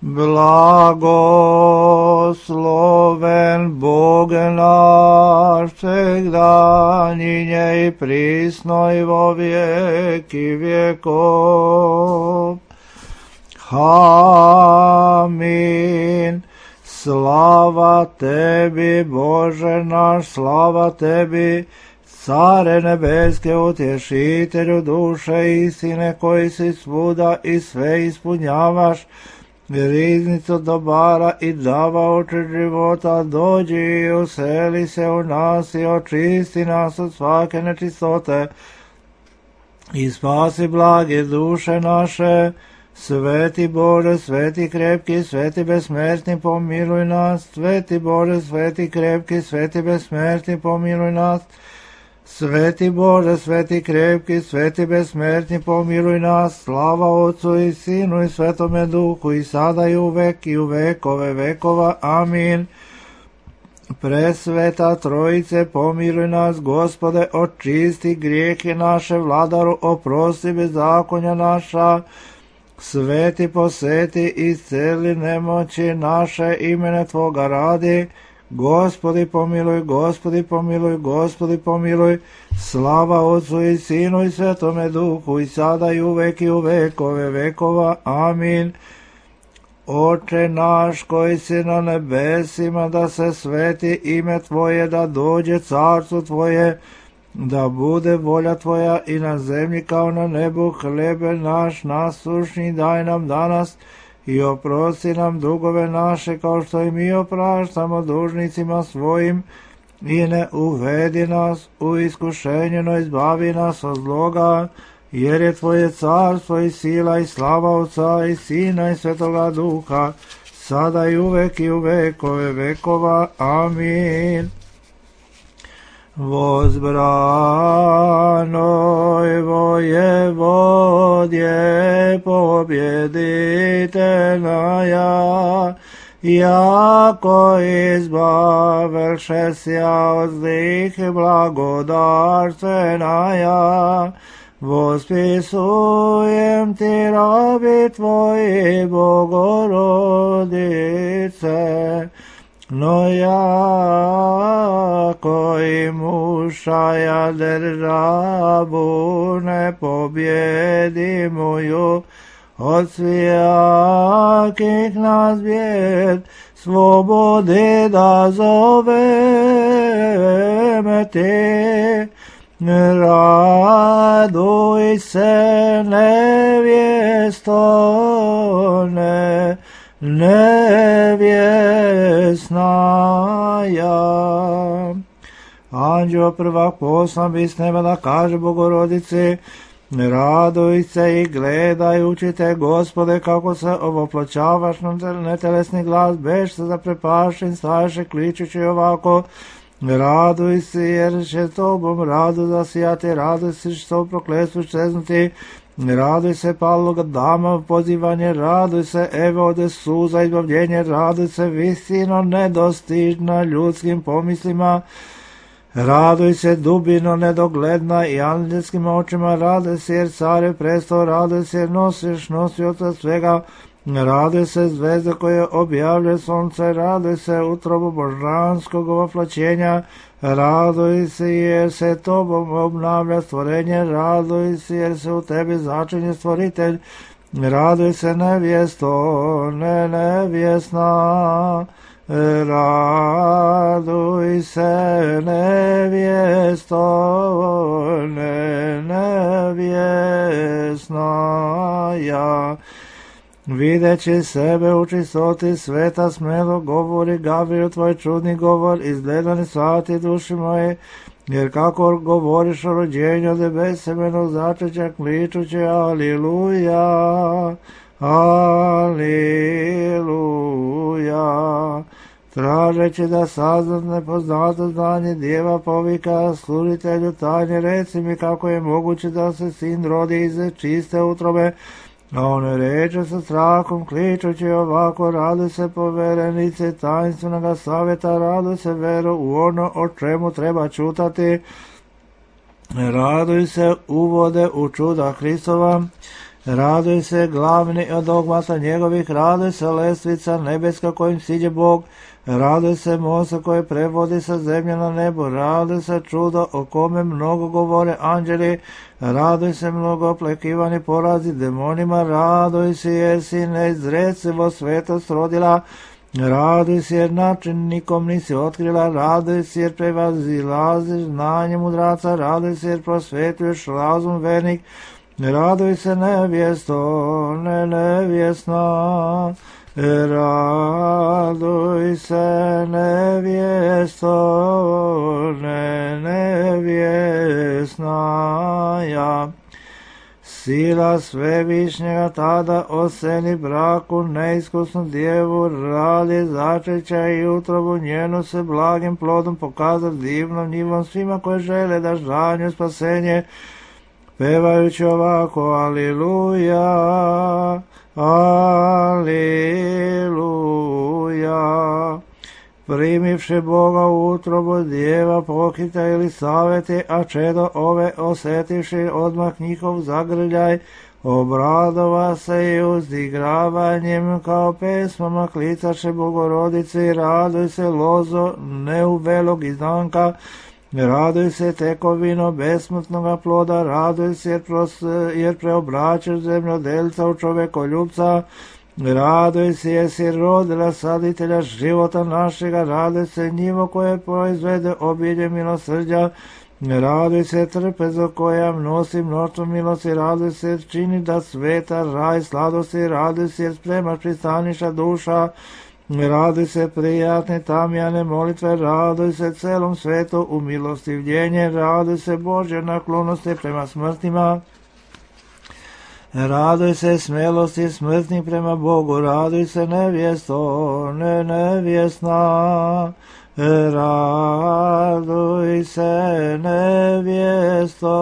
Blagosloven Bog naš, всегда и присно и во веки веков. Амин. Слава Теbi, Bože naš, slava Tebi, Care nebeske, utješitelju duše istine, koji si svuda i sve ispunjavaš, riznicu dobara i davaoče života, dođi i useli se u nas i očisti nas od svake nečistote i spasi blage duše naše. Sveti Bože, sveti krepki, sveti besmrtni, pomiluj nas. Sveti Bože, sveti krepki, sveti besmrtni, pomiluj nas. Sveti Bože, sveti krepki, sveti besmrtni, pomiluj nas. Slava Otcu i Sinu i Svetome Duhu, i sada i uvek i u vekove vekova. Amin. Presveta Trojice, pomiluj nas, Gospode, očisti grijehe naše, Vladaru, oprosti bezakonja naša. Sveti poseti i celi nemoći naše, imene Tvoga radi. Gospodi pomiluj, Gospodi pomiluj, Gospodi pomiluj. Slava Otcu i Sinu i Svetome Duhu, i sada i uvek i u vekove vekova. Amin. Oče naš koji si na nebesima, da se sveti ime Tvoje, da dođe carstvo Tvoje, da bude volja Tvoja i na zemlji kao na nebu. Hlebe naš nasušni daj nam danas i oprosti nam dugove naše, kao što i mi opraštamo dužnicima svojim, i ne uvedi nas u iskušenje, no izbavi nas od zloga, jer je Tvoje carstvo i sila i slava Otca i Sina i Svetoga Duha, sada i uvek i u vekove vekova. Amin. Возбранoj воеводje, побjeditelja, jako izbavlše sja od zlih blagodarstvenaja, vospisujem ti robi Tvoji, Bogorodice, no jako imušaja državu ne pobjedimuju, od svijakih nas bijed slobode da zoveme ti. Raduj se nevjesto, nevjesnaja. Anđeo prvak poslan bi s neba da kaže Bogorodici, raduj se i gledajući te, Gospode, kako se ovoploćavaš na netelesni glas, beš se zaprepašen, staješe kličući ovako, raduj se jer će tobom radu zasijati, raduj se što prokletstvo čeznuti, raduj se paloga dama pozivanje, raduj se evo ode suza izbavljenje, raduj se visino nedostižna ljudskim pomislima, raduj se dubino nedogledna i angelskim očima, raduj se jer care prestao, raduj se jer nosiš nosioca svega, raduj se zvezde koje objavlja sunce, raduj se utrobu božanskog ovoploćenja, raduj se jer se tobom obnavlja stvorenje, raduj se jer se u tebi začinje stvoritelj, raduj se nevjesto, nevjesna, raduj se nevjesto, nevjesna. Videći sebe u čistoti sveta smelo govori Gavril tvoj čudni govor, izgledani svati duši moje, jer kako govoriš o rođenju od besemenog začeća, kličući aliluja, aliluja. Tražeći da saznat nepoznato znanje, djeva povika služitelju tajne, reci mi kako je moguće da se sin rodi iz čiste utrobe. A on reče sa strahom, kličući ovako, raduj se poverenice tajnstvenog savjeta, raduj se vero u ono o čemu treba čutati, raduj se uvode u čuda Hristova, Raduj se glavni od dogmata njegovih, raduj se lestvica nebeska kojim siđe Bog, raduj se mosta koji prevodi sa zemlje na nebo, raduj se čudo o kome mnogo govore anđeli, raduj se mnogo oplekivani porazi demonima, raduj se jer si neizrecivo svetost rodila, raduj se jer način nikom nisi otkrila, raduj se jer prevazilaziš znanje mudraca, raduj se jer prosvetuješ razum vernik, raduj se nevjesto, nevjesna, raduj se nevjesto, nevjesna, ja. Sila svevišnjega tada oseni braku neiskusnu djevu, radi začeća i utrobu njenu se blagim plodom pokazat divnom njivom svima koji žele da žanju spasenje, pevajući ovako, aliluja, aliluja. Primivši Boga u utrobu djeva pokita ili saveti, a čedo ove osetivši odmah njihov zagrljaj, obradova se i uzdigravanjem kao pesmama klicaše Bogorodici, raduj se lozo neuvelog izdanka, raduj se tekovino besmrtnoga ploda, raduj se jer preobraćaš zemljodelca u čovekoljubca, raduj se jer si rodila saditelja života našega, raduj se njivo koje proizvede obilje milosrđa, raduj se trpezo koja nosi mnoštvo milosti, raduj se jer čini da sveta raj sladosti, raduj se jer spremaš pristaniša duša, raduj se prijatne tamjane molitve, raduj se celom svetu u milostivljenje, raduj se Božje naklonosti prema smrtima, raduj se smelosti smrtnih prema Bogu, raduj se nevjesto, nevjesna, raduj se nevjesto,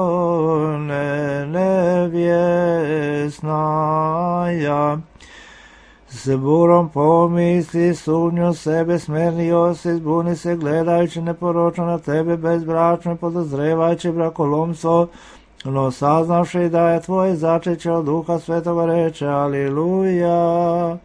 nevjesna, ja. S burom pomisli, sumnju sebe smernio se, zbuni se gledajući neporočno na tebe bezbračno, podozrevajući brakolomstvo, no saznavši da je tvoje začeće od Duha Svetoga reče, aliluja,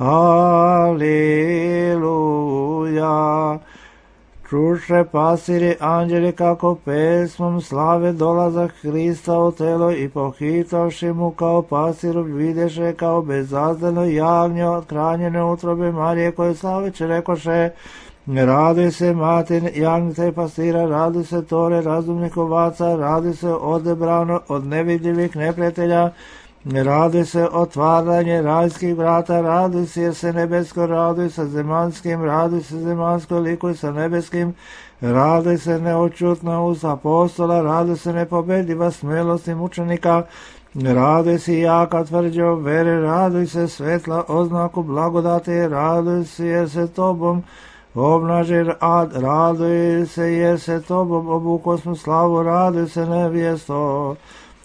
aliluja. Čuše pasiri anđeli kako pesmom slave dolazak Hrista u telo i pohitavši mu kao pasiru videše kao bezazdano jagnje od kranjene utrobe Marije koje slaveće rekoše, raduj se matin jagnjca i pastira, raduj se tore razumnih ovaca, raduj se odebrano od nevidljivih neprijatelja, raduj se otvaranje rajskih vrata, raduj se jer se nebesko, raduj sa zemanskim, raduj se zemansko, likuj sa nebeskim, raduj se neočutna uz apostola, raduj se nepobediva smelosti mučenika, raduj se jaka tvrđo vere, raduj se svetla oznaku blagodati, raduj se jer se tobom obnažir ad, raduj se jer se tobom obukosnu slavu, raduj se nevjesto,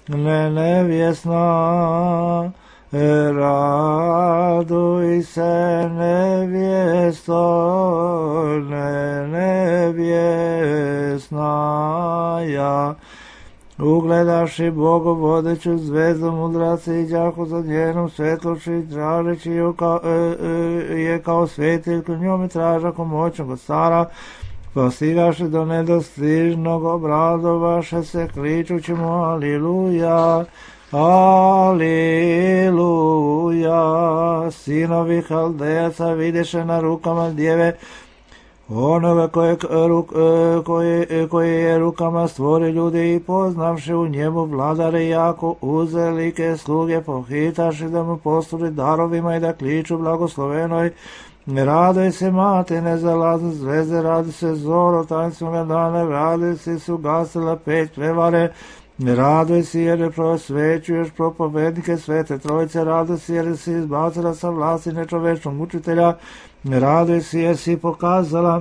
nevjesna, raduj se nevjesto, nevjesna, ja. Ugledaši Bogu vodeću zvezdu mudraci i đaku za njenom svetloši, tražeći je kao svetiljku, njome tražako moćnog od stara, postigaše do nedostižnog, obradovaše se kličući mu aliluja, aliluja. Sinovi Haldejaca videše na rukama djeve onoga koje je rukama stvori ljudi i poznavši u njemu vladare jako uzelike sluge, pohitaši da mu postuli darovima i da kliču blagoslovenoj. Raduj se mate nezalazne zvezde, raduj se zoro tańcoga dana, raduj se su gasila peć prevare, raduj se jer prosvećuješ propovednike svete trojice, raduj se jer si izbacila sa vlasti nečovečnog mučitelja, raduj se jer si pokazala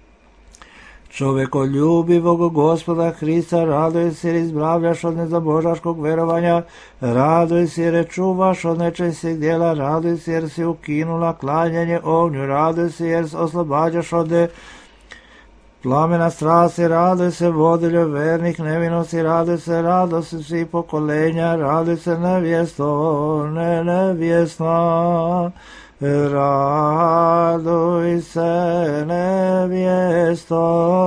čovekoljubivog Gospoda Hrista, raduj se jer izbravljaš od nezabožaškog verovanja, raduj se jer čuvaš od nečistih djela, raduj se jer si ukinula klanjanje ognju, raduj se jer oslobađaš od Plamena strasti, raduj se vodilju vernih, nevinosti, raduj se, radosti svih pokolenja, raduj se nevjesto, nevjesna. Raduj se nevjesto,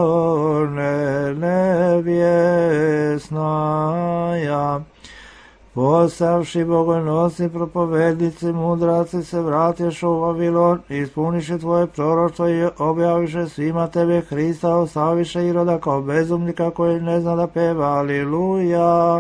nevjesna. Postavši bogojnosni propovednici, mudraci se vratješu u Vavilon, ispuniše tvoje proroštvo i objaviše svima tebe Hrista, ostaviše Iroda kao bezumnika koji ne zna da peva. Aliluja,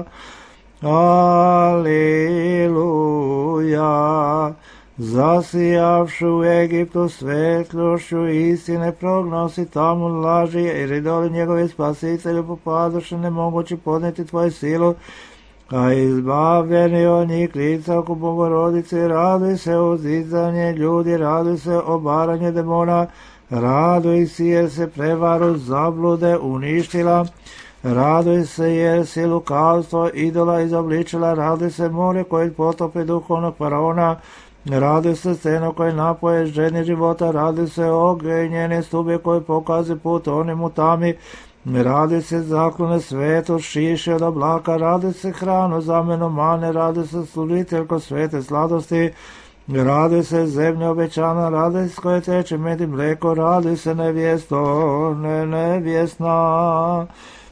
aliluja. Zasijavši u Egiptu svetlošću istine prognosi tamo laži, jer idoli njegovi spasitelju popadoše ne mogući podnijeti tvoju silu, a izbavljeni od njih lica oko Bogorodice. Raduj se uzdizanje ljudi, raduj se obaranje demona, raduj se jer se prevaru zablude uništila, raduj se jer si lukavstvo idola izobličila, raduj se more koje potopi duhovnog faraona, raduj se scenu koje napoje ženi života, raduj se ognjene stube koje pokaze put onim u tami, raduj se zaklone svetu šiše od oblaka, raduj se hranu zamenu mane, raduj se služiteljko svete sladosti, raduj se zemlja obećana, raduj se koje teče med i mleko, raduj se nevjesto, nevjesna.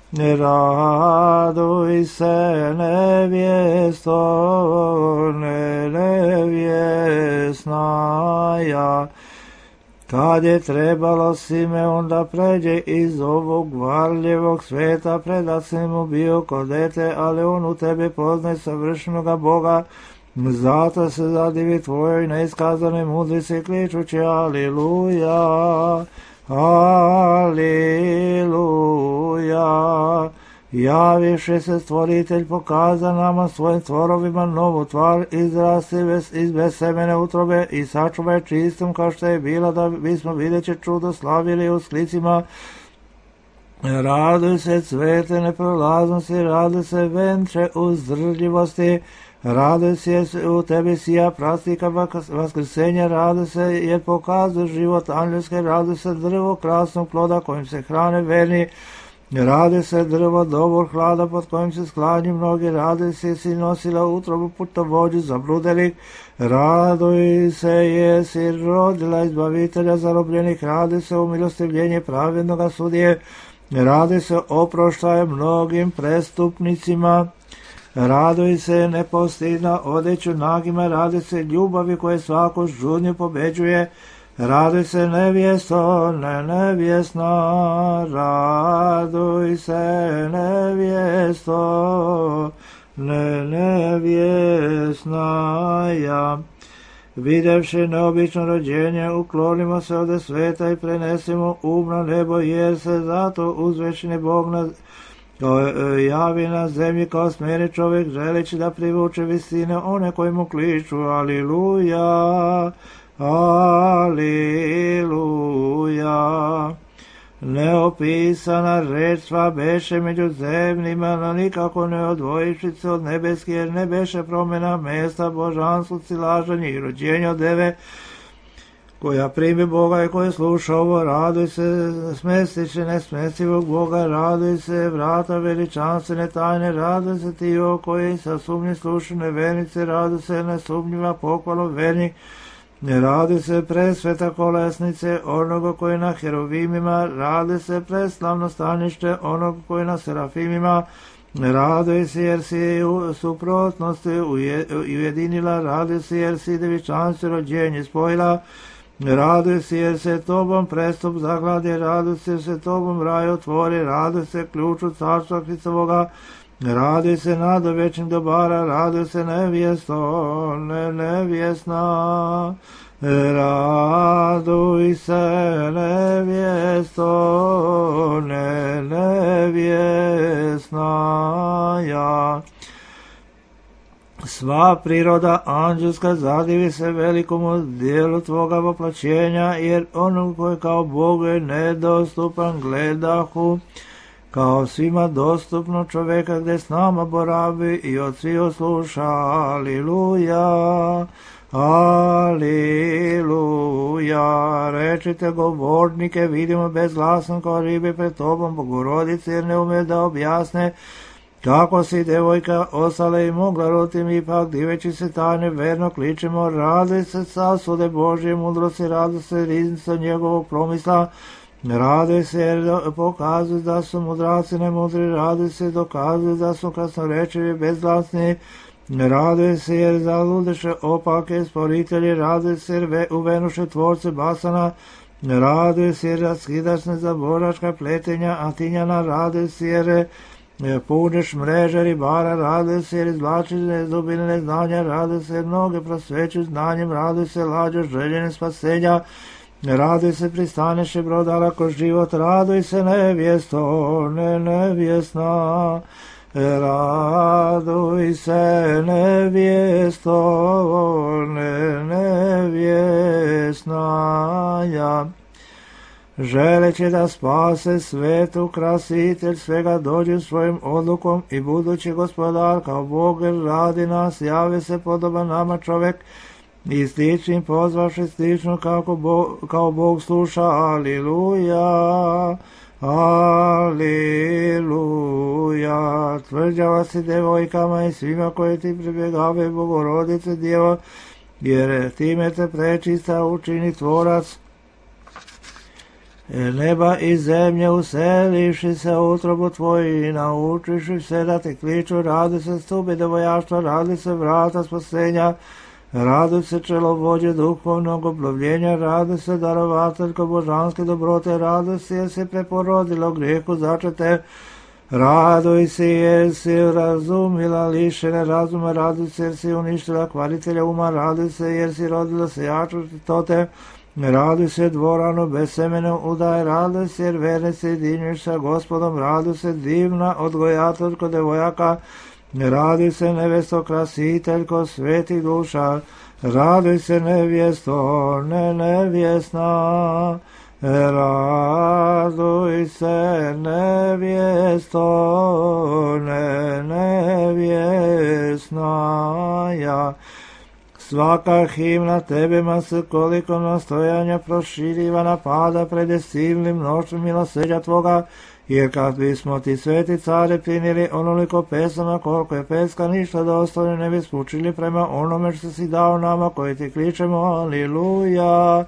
Raduj se nevjesto, nevjesna. Ja. Kad je trebalo Simeon da pređe iz ovog varljivog sveta, predat si mu bio ko dete, ali on u tebe poznaje savršenoga Boga, zato se zadivi tvojoj neiskazane mudrici kličući aliluja, aliluja. Javiše se stvoritelj, pokaza nama svojim tvorovima novu tvar, izrasti iz bezsemene utrobe i sačuvaj čistom kao što je bila, da bismo videće čudo slavili u sklicima. Raduj se cvete neprolaznosti, raduj se venče uzdržljivosti, raduj se jer u tebi sija prastika vaskrsenja, raduj se jer pokazuje život angelske, raduj se drvo krasnog ploda kojim se hrane verni, raduj se drvo dobrog hlada pod kojim se sklanju mnogi, raduj se jer si nosila utrobu putovođu zabludelih, raduj se jer si rodila izbavitelja zarobljenih, raduj se umilostivljenje pravednoga sudije, raduj se oproštaje mnogim prestupnicima, raduj se nepostidna odeću nagima, raduj se ljubavi koje svaku žudnju pobeđuje, raduj se nevjesto, nevjesna, raduj se nevjesto, nevjesna. Ja. Videvši neobično rođenje, uklonimo se od sveta i prenesimo na nebo, jer se zato uzvečni Bog javi na zemlji kao smjeri čovjek, želeći da privuče visine one koji mu kliču aliluja, aliluja. Neopisana reč sva beše među zemljima, no nikako ne odvojivši se od nebeski, jer ne beše promjena mjesta božanstvu, cilaženje i rođenja od deve, koja primi Boga i koja sluša ovo. Raduj se smestiće nesmestivog Boga, raduj se vrata veličanstvene tajne, raduj se ti o koji sa sumnji slušaju nevernice, raduj se nesumnjiva pohvalu vernik, raduj se presveta kolesnice onoga koji na heruvimima, raduj se preslavno stanište onoga koji na serafimima, raduj se jer si u suprotnosti ujedinila, raduj se jer si devičanstvo rođenje spojila, raduj se jer se tobom prestup zagladi, raduj se jer se tobom raj otvori, raduj se ključu carstva Hristovoga, raduj se nado večnih dobara, raduj se nevjesto, nevjesna, raduj se nevjesto, nevjesna. Ja. Sva priroda anđelska zadivi se velikomu dijelu tvoga voplaćenja, jer onog koji kao Bogu je nedostupan gledahu, kao svima dostupno čovjeka gdje s nama boravi i od svih osluša. Aliluja, Aliluja. Rečite govornike, vidimo bezglasno kao ribe pred tobom, Bogorodice, jer ne ume da objasne kako si devojka ostala i mogla roditi, mi ipak diveći se tajne verno kličemo, raduj se sasude Božje mudrosti, raduj se riznica njegovog promisla, raduj se jer pokazuj da su mudraci nemudri, raduj se dokazuj da su krasnorečivi bezglasni, raduj se jer zaludeše opake sporitelji, raduj se jer uvenuše tvorce basana, raduj se jer raskidaš nezaboračka pletenja Atinjana, raduj se jer puniš mreže ribara, raduj se jer izvlačiš dubine neznanja, raduj se jer mnoge prosvećuš znanjem, raduj se lađo željene spasenja, raduj se pristaneše brodara ko život, raduj se nevjesto, nevjesna, raduj se nevjesto, nevjesna, ja. Želeći da spase svetu, krasitelj svega dođe svojim odlukom i budući gospodar kao Bog radi nas, jave se podoban nama čovjek i stičnim pozvaši stično kao Bog sluša. Aliluja, aliluja. Tvrđava si devojkama i svima koji ti pribjegave, Bogorodice Djevo, jer time te prečista učini tvorac neba i zemlje, uselivši se u utrobu tvoju i naučiši se da te kliču, radi se stupi devojaštva, radi se vrata spasenja, radi se čelovođe duhovnog oblovljenja, radi se darovateljko božanske dobrote, radi se jer si preporodila grijehu začete, raduj se jer si razumila lišene razuma, raduj se jer si uništila kvaritelja uma, raduj se jer si rodila se jačote, raduj se dvorano besemenom udaj, raduj se jer verne se jedinjuješ sa Gospodom, raduj se divna odgojateljko devojaka, raduj se nevesto krasiteljko svetih duša, raduj se nevjesto, nevjesna, raduj se nevjesto, nevjesna, ja. Svaka himna tebe mas koliko nastojanja proširiva napada pred silnim mnoštvom milosrđa tvoga, jer kad bismo ti sveti care prinijeli onoliko pesama koliko je peska ništa dostojno ne bi spučili prema onome što si dao nama koji ti kličemo. Aliluja,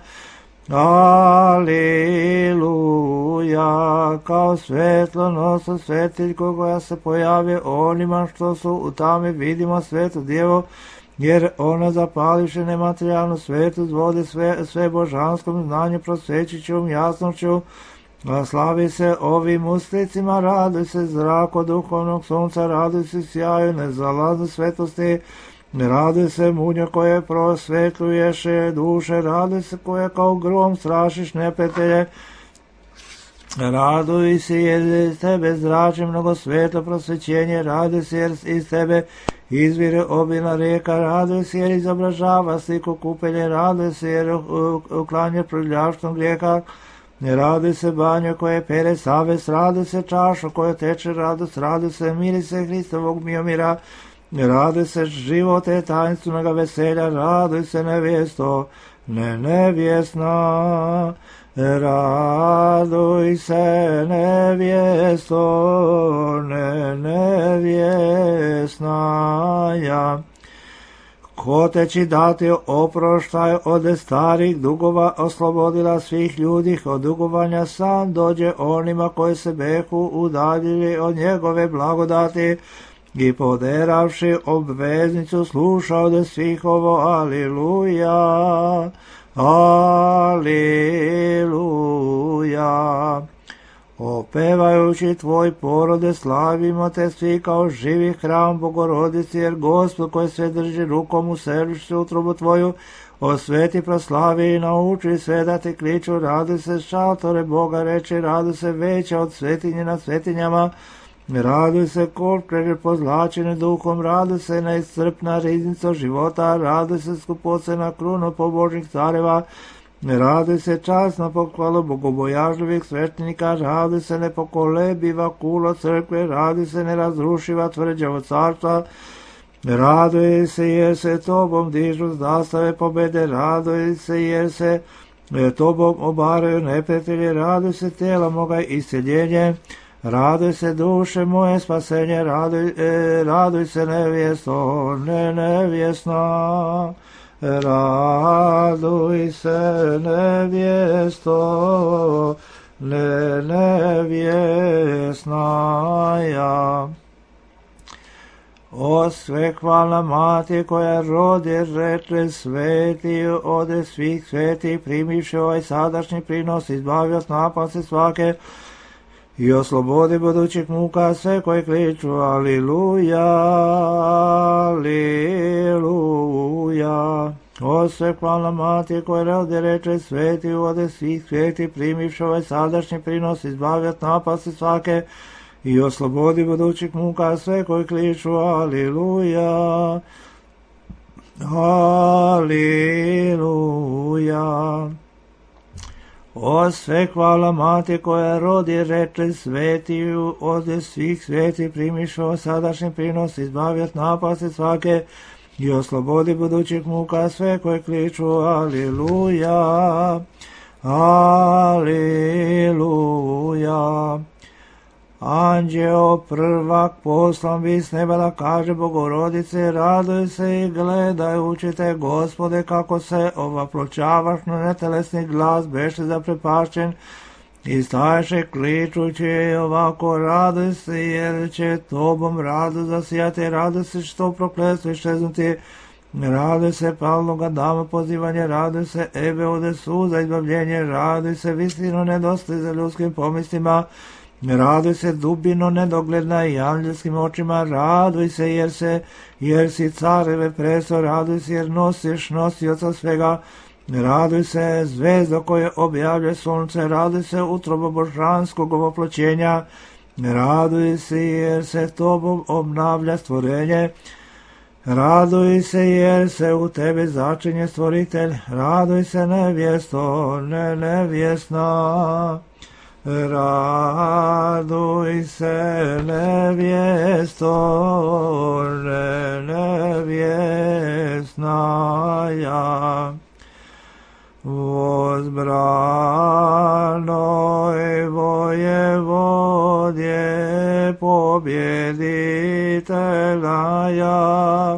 aliluja. Kao svetlo nosa svetiljko koja se pojavi onima što su u tami, vidimo svetu djevo, jer ona zapališe nematerijalnu svetu zvodi sve božanskom znanju prosvećićom jasnošću, slavi se ovim usticima, raduj se zrako duhovnog sunca, raduj se sjaju nezalazne svetosti, raduj se munjo koje prosvetljuješe duše, raduj se koje kao grom strašiš neprijatelje, raduj se jer iz tebe zrači mnogo svetlo prosvećenje, raduj se jer iz tebe izvire obilna rijeka, raduj se jer izobražava sliku kupelje, raduj se jer uklanja prljavštvom grijeha, raduj se banjo koje pere savest, raduj se čašo koje teče radost, raduj se mirise Hristovog miomira, raduj se živote tajnstvenog veselja, raduj se nevjesto, nevjesna, raduj se nevjesto, nevjesna, ja. Ko te će dati oproštaj od starih dugova, oslobodila svih ljudi od dugovanja, sam dođe onima koji se behu udaljili od njegove blagodati i poderavši obveznicu sluša od svih ovo. Aliluja, aliluja. Opevajući tvoj porode slavimo te svi kao živi hram Bogorodici, jer Gospod koji sve drži rukom u središtu utrobu tvoju, osveti, proslavi i nauči sve da te kliču, radi se šatore Boga reči, radi se veća od svetinje nad svetinjama, radi se korpre pozlačene duhom, radi se neiscrpna riznica života, radi se skupocena kruna pobožnih careva, radi se časna pohvala bogobojažljivih sveštenika, radi se nepokolebiva kula crkve, radi se nerazrušiva tvrđava carstva, Raduje se jer se tobom dižu zastave pobjede, raduje se jer se tobom obaraju neprijatelji, raduj se tijela moga isceljenje, raduj se duše moje spasenje, raduj se nevjesto, nevjesna, raduj se nevjesto, nevjesna ja. O sve hvalna mati koja rodi reče sveti, ode svih sveti, primiše ovaj sadašnji prinos, izbavi od napasti svake i oslobodi budućih muka sve koji kliču aliluja, aliluja. O sve hvalna mati koja rodi reče sveti, ode svih sveti, primiše ovaj sadašnji prinos, izbavi od napasti svake i oslobodi budućih muka sve koji kliču aliluja, aliluja. O sve hvala mati koja rodi reče sveti, ode svih sveti, primiš o sadašnji prinos, izbavi od napasti svake i oslobodi budućih muka sve koji kliču aliluja, aliluja. Anđeo prvak poslan bi s neba da kaže Bogorodice, raduj se i gledajući te, Gospode, kako se ovapločavaš na netelesni glas, beše zaprepašćen i staješe kličući ovako, raduj se jer će tobom radu zasijati, raduj se što prokletstvo iščeznuti, raduj se palnoga dama pozivanje, raduj se Ebe ode suza izbavljenje, raduj se visino nedostaje za ljudskim pomislima, raduj se dubino nedogledna i anđelskim očima, raduj se jer si careve preso, raduj se jer nosiš nosioca svega, raduj se zvezdo koje objavlja sunce, raduj se utrobo božanskog ovoploćenja, raduj se jer se tobom obnavlja stvorenje, raduj se jer se u tebi začinje stvoritelj, raduj se nevjesto, nevjesna. Raduj se nevjesto, nevjesna ja. Vozbranoj vojevodje pobjeditelja ja,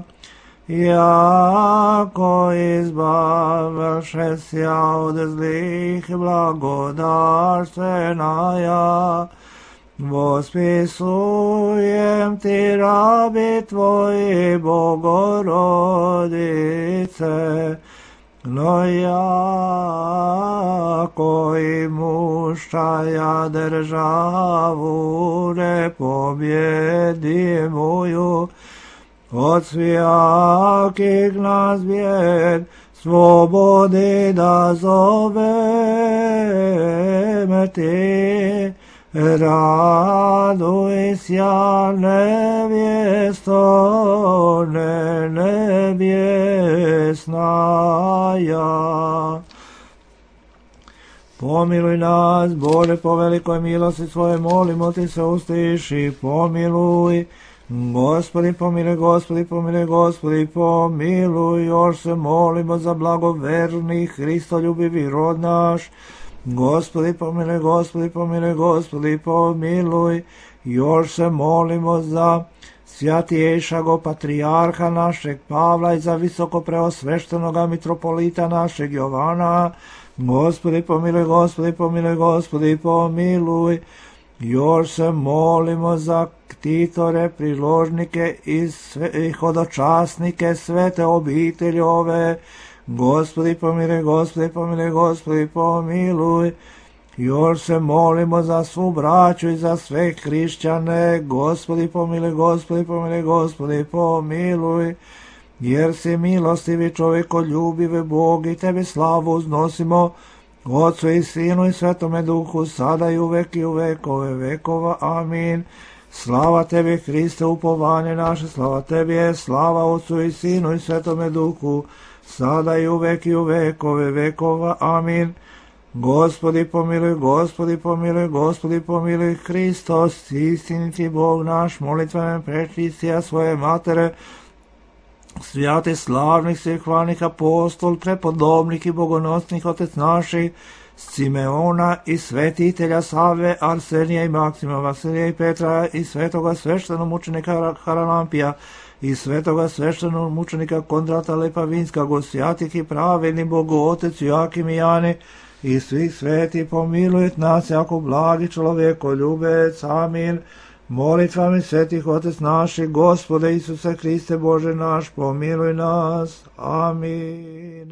jako izbavljaše sja od zlih blagodarstvena ja. Vospisujem ti rabi tvoji Bogorodice, no jako i mušća državu ne pobjedi moju, od svijakih nas bijed slobodi da zoveme ti. Raduj sja nevjesto, nevjesna ja. Pomiluj nas, Bože, po velikoj milosti svoje, molimo ti se, ustiši, pomiluj. Gospodi pomiluj, Gospodi pomiluj, Gospodi pomiluj, još se molimo za blagoverni Hristoljubivi rod naš. Gospodi pomiluj, Gospodi pomiluj, Gospodi pomiluj, još se molimo za svjatiješago patrijarha našeg Pavla i za visoko preosveštenoga mitropolita našeg Jovana. Gospodi pomiluj, Gospodi pomiluj, Gospodi pomiluj, još se molimo za ktitore, priložnike i hodočasnike svete obitelji ove. Gospodi pomiluj, Gospodi pomiluj, Gospodi pomiluj, još se molimo za svu braću i za sve hrišćane. Gospodi pomiluj, Gospodi pomiluj, Gospodi pomiluj, jer si milostivi čovjekoljubive Bog i tebi slavu uznosimo, Otcu i Sinu i Svetome Duhu, sada i uvek i u vekove vekova. Amin. Slava tebi, Hriste, upovanje naše, slava tebi je, slava Otcu i Sinu i Svetome Duhu, sada i uvek i u vekove vekova. Amin. Gospodi pomiluj, Gospodi pomiluj, Gospodi pomiluj, Hristos, istiniti Bog naš, molitvenem prečistija svoje matere, svijati slavnih svih hvalnih apostol, prepodobnik i bogonosnih otec naših, Simeona i svetitelja Save, Arsenija i Maksima, Vasilija i Petra i svetoga sveštenog mučenika Haralampija i svetoga sveštenog mučenika Kondrata Lepavinskog, svjatih i pravedni Bogu Otec Joakim i Jani i svih sveti, pomilujet nas jako blagi čovjeko ljubec. Amin. Molitvami svetih Otec naših, Gospode Isuse Hriste Bože naš, pomiluj nas. Amin.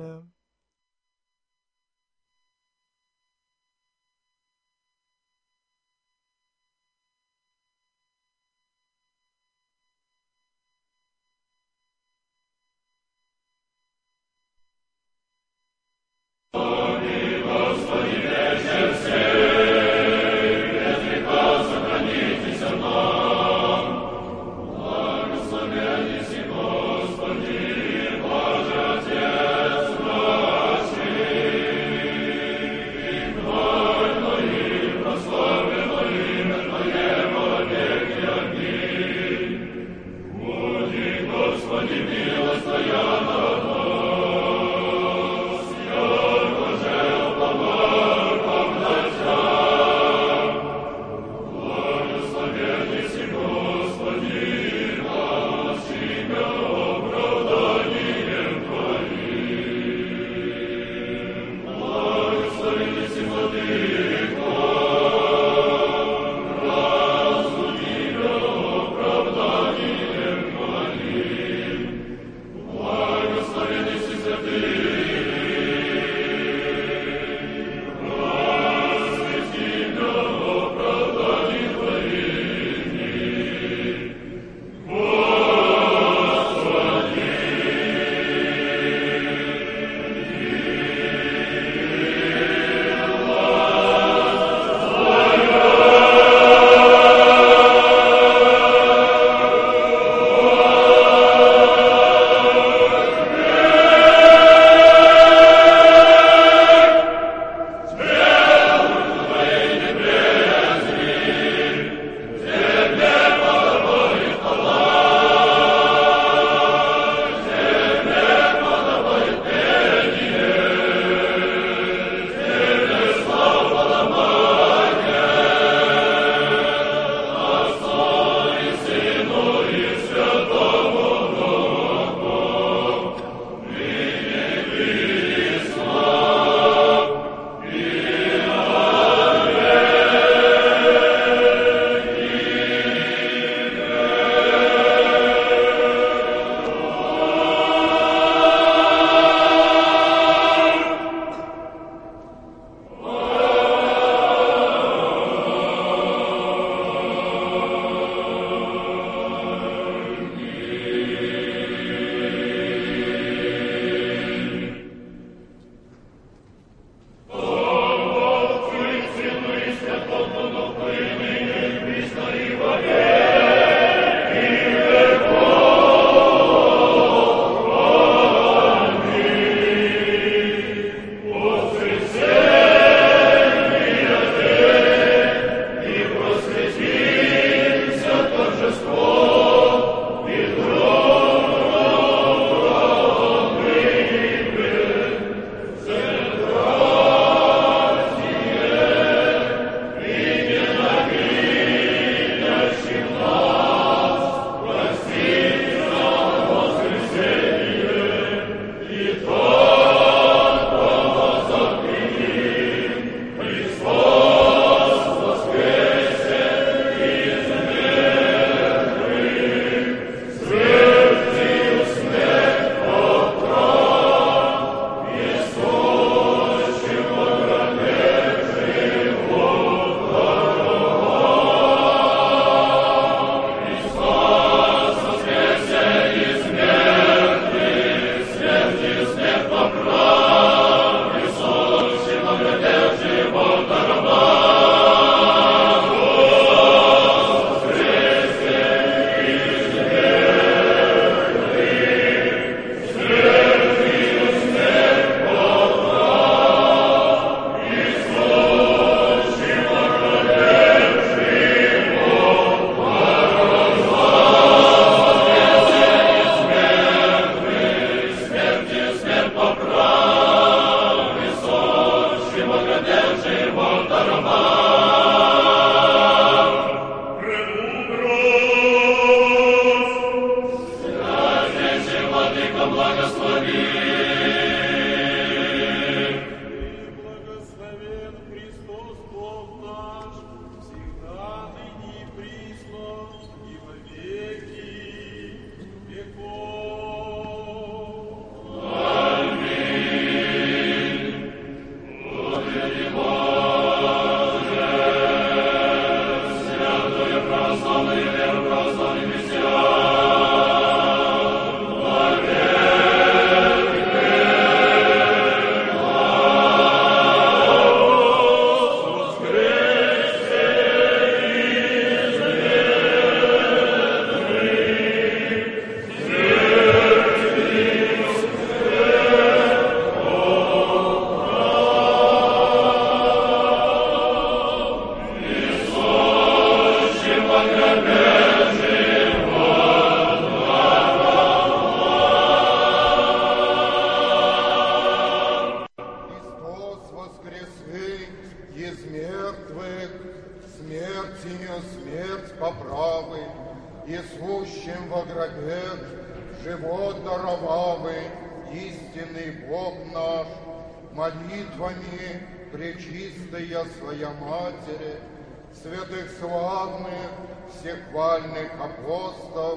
Пречистая Своя Матери, святых славных, всех хвальных апостолов,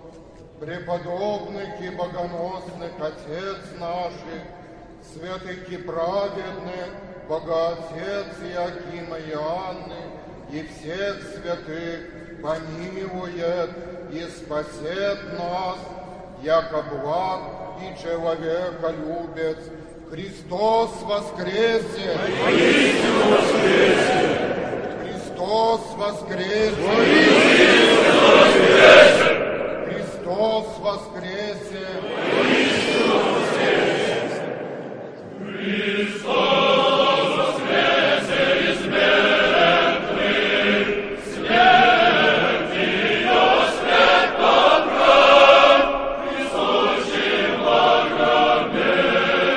преподобных и богоносных Отец наших, святых и праведных, Богоотец Иоакима и Анны, и всех святых помилует и спасет нас, яко благ и человеколюбец. Христос воскресе! Воистину воскресе! Христос воскресе! Воистину воскресе! Христос воскресе! Воистину воскресе! Христос воскресе из мертвых, смерти ее смерть поправ, Христосим во гробе.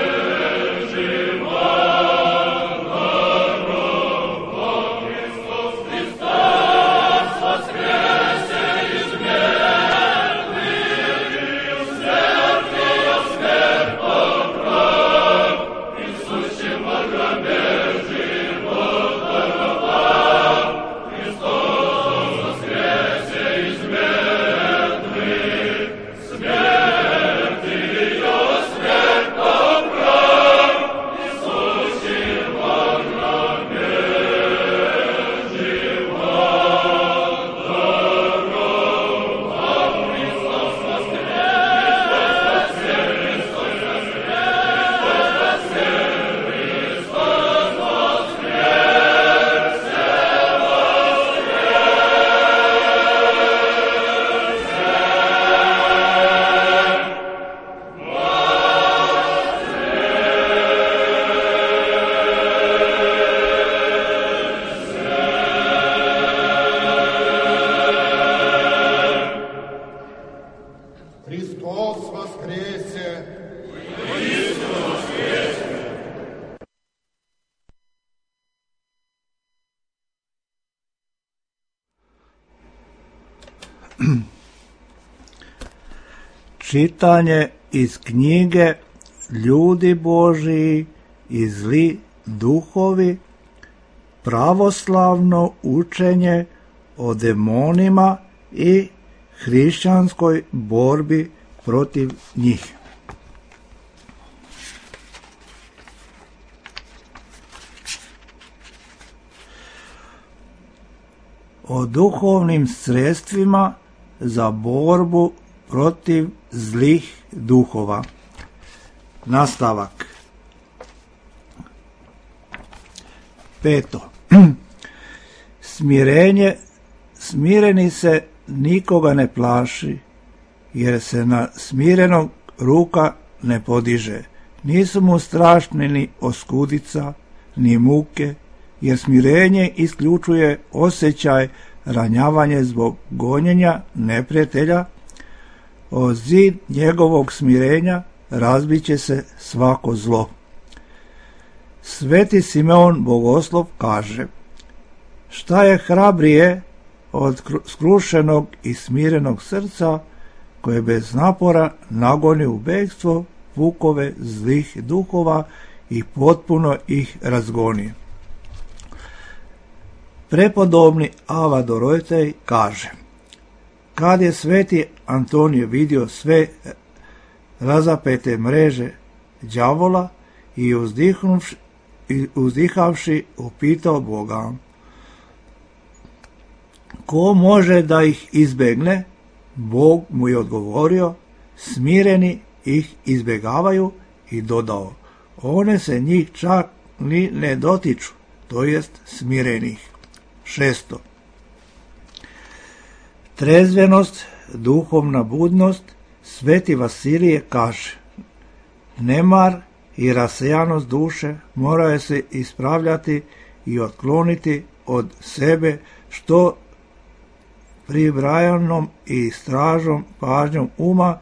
Čitanje iz knjige Ljudi Božiji i zli duhovi, pravoslavno učenje o demonima i hrišćanskoj borbi protiv njih. O duhovnim sredstvima za borbu protiv zlih duhova. Nastavak. 5. Smireni se nikoga ne plaši, jer se na smirenog ruka ne podiže. Nisu mu strašni ni oskudica, ni muke, jer smirenje isključuje osjećaj ranjavanje zbog gonjenja neprijatelja. O zid njegovog smirenja razbit će se svako zlo. Sveti Simeon Bogoslov kaže: šta je hrabrije od skrušenog i smirenog srca koje bez napora nagoni u bekstvo pukove zlih duhova i potpuno ih razgoni. Prepodobni Ava Dorotej kaže: kad je sveti Antonije vidio sve razapete mreže đavola i uzdihavši upitao Boga: ko može da ih izbegne? Bog mu je odgovorio: smireni ih izbjegavaju, i dodao: one se njih čak ni ne dotiču, to jest smirenih. 6. Trezvenost, duhovna budnost. Sveti Vasilije kaže: nemar i rasejanost duše moraju se ispravljati i otkloniti od sebe, što pribrajanom i stražom pažnjom uma,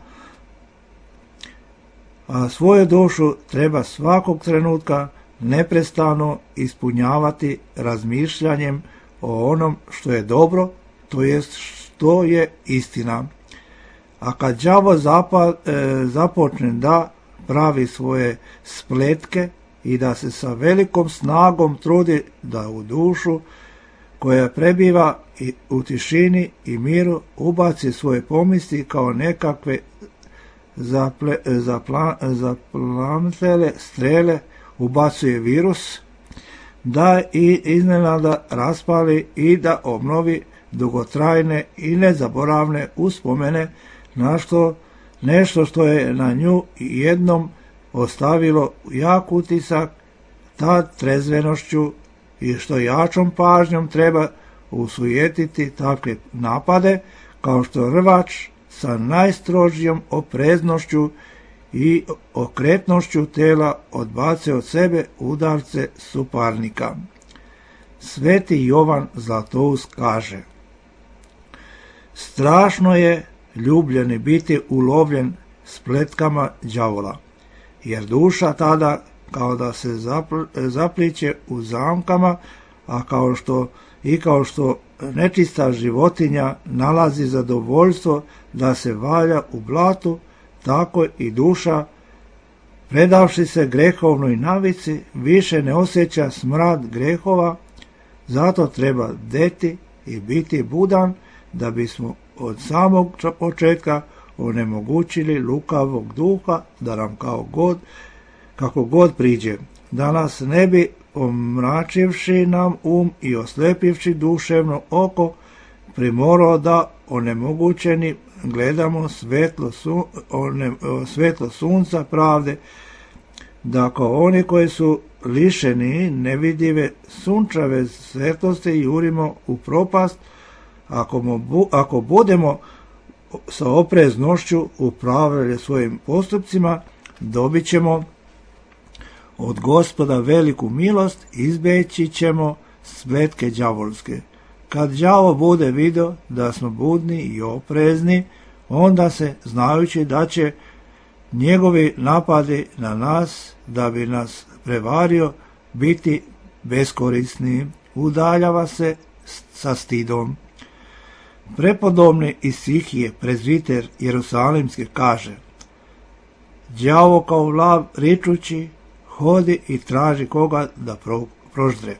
a svoju dušu treba svakog trenutka neprestano ispunjavati razmišljanjem o onom što je dobro, to jest što je istina. A kad đavo započne da pravi svoje spletke i da se sa velikom snagom trudi da u dušu koja prebiva u tišini i miru ubaci svoje pomisli kao nekakve zaplamtele strele, ubacuje virus, da i iznenada raspali i da obnovi dugotrajne i nezaboravne uspomene nešto što je na nju jednom ostavilo jak utisak, tad trezvenošću i što jačom pažnjom treba usujetiti takve napade, kao što rvač sa najstrožijom opreznošću i okretnošću tela odbace od sebe udarce suparnika. Sveti Jovan Zlatoust kaže: strašno je ljubljeni biti ulovljen spletkama đavola, jer duša tada kao da se zapliće u zamkama, a kao što nečista životinja nalazi zadovoljstvo da se valja u blatu, tako i duša, predavši se grehovnoj navici, više ne osjeća smrad grehova. Zato treba bdeti i biti budan, da bismo od samog početka onemogućili lukavog duha da nam kako god priđe, da nas ne bi pomračivši nam i oslepivši duševno oko primorao da onemogućeni gledamo svetlo sunca pravde, da kao oni koji su lišeni nevidive sunčeve svetlosti jurimo u propast. Ako budemo sa opreznošću upravljali svojim postupcima, dobit ćemo od Gospoda veliku milost, izbjeći ćemo spletke đavolske. Kad đavo bude vidio da smo budni i oprezni, onda se, znajući da će njegovi napadi na nas, da bi nas prevario, biti beskorisni, udaljava se sa stidom. Prepodobni Isihije, prezviter Jerusalimske, kaže: đavo kao lav ričući hodi i traži koga da proždre.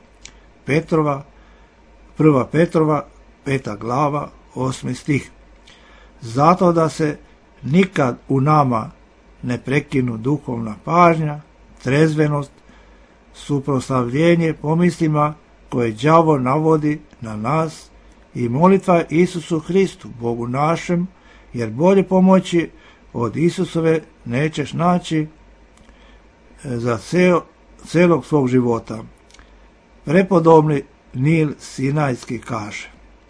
Prva Petrova, 5. glava, 8. stih. Zato da se nikad u nama ne prekinu duhovna pažnja, trezvenost, suprotstavljenje pomislima koje đavo navodi na nas i molitva Isusu Hristu, Bogu našem, jer bolje pomoći od Isusove nećeš naći za celog svog života. Prepodobni Nil Sinajski kaže: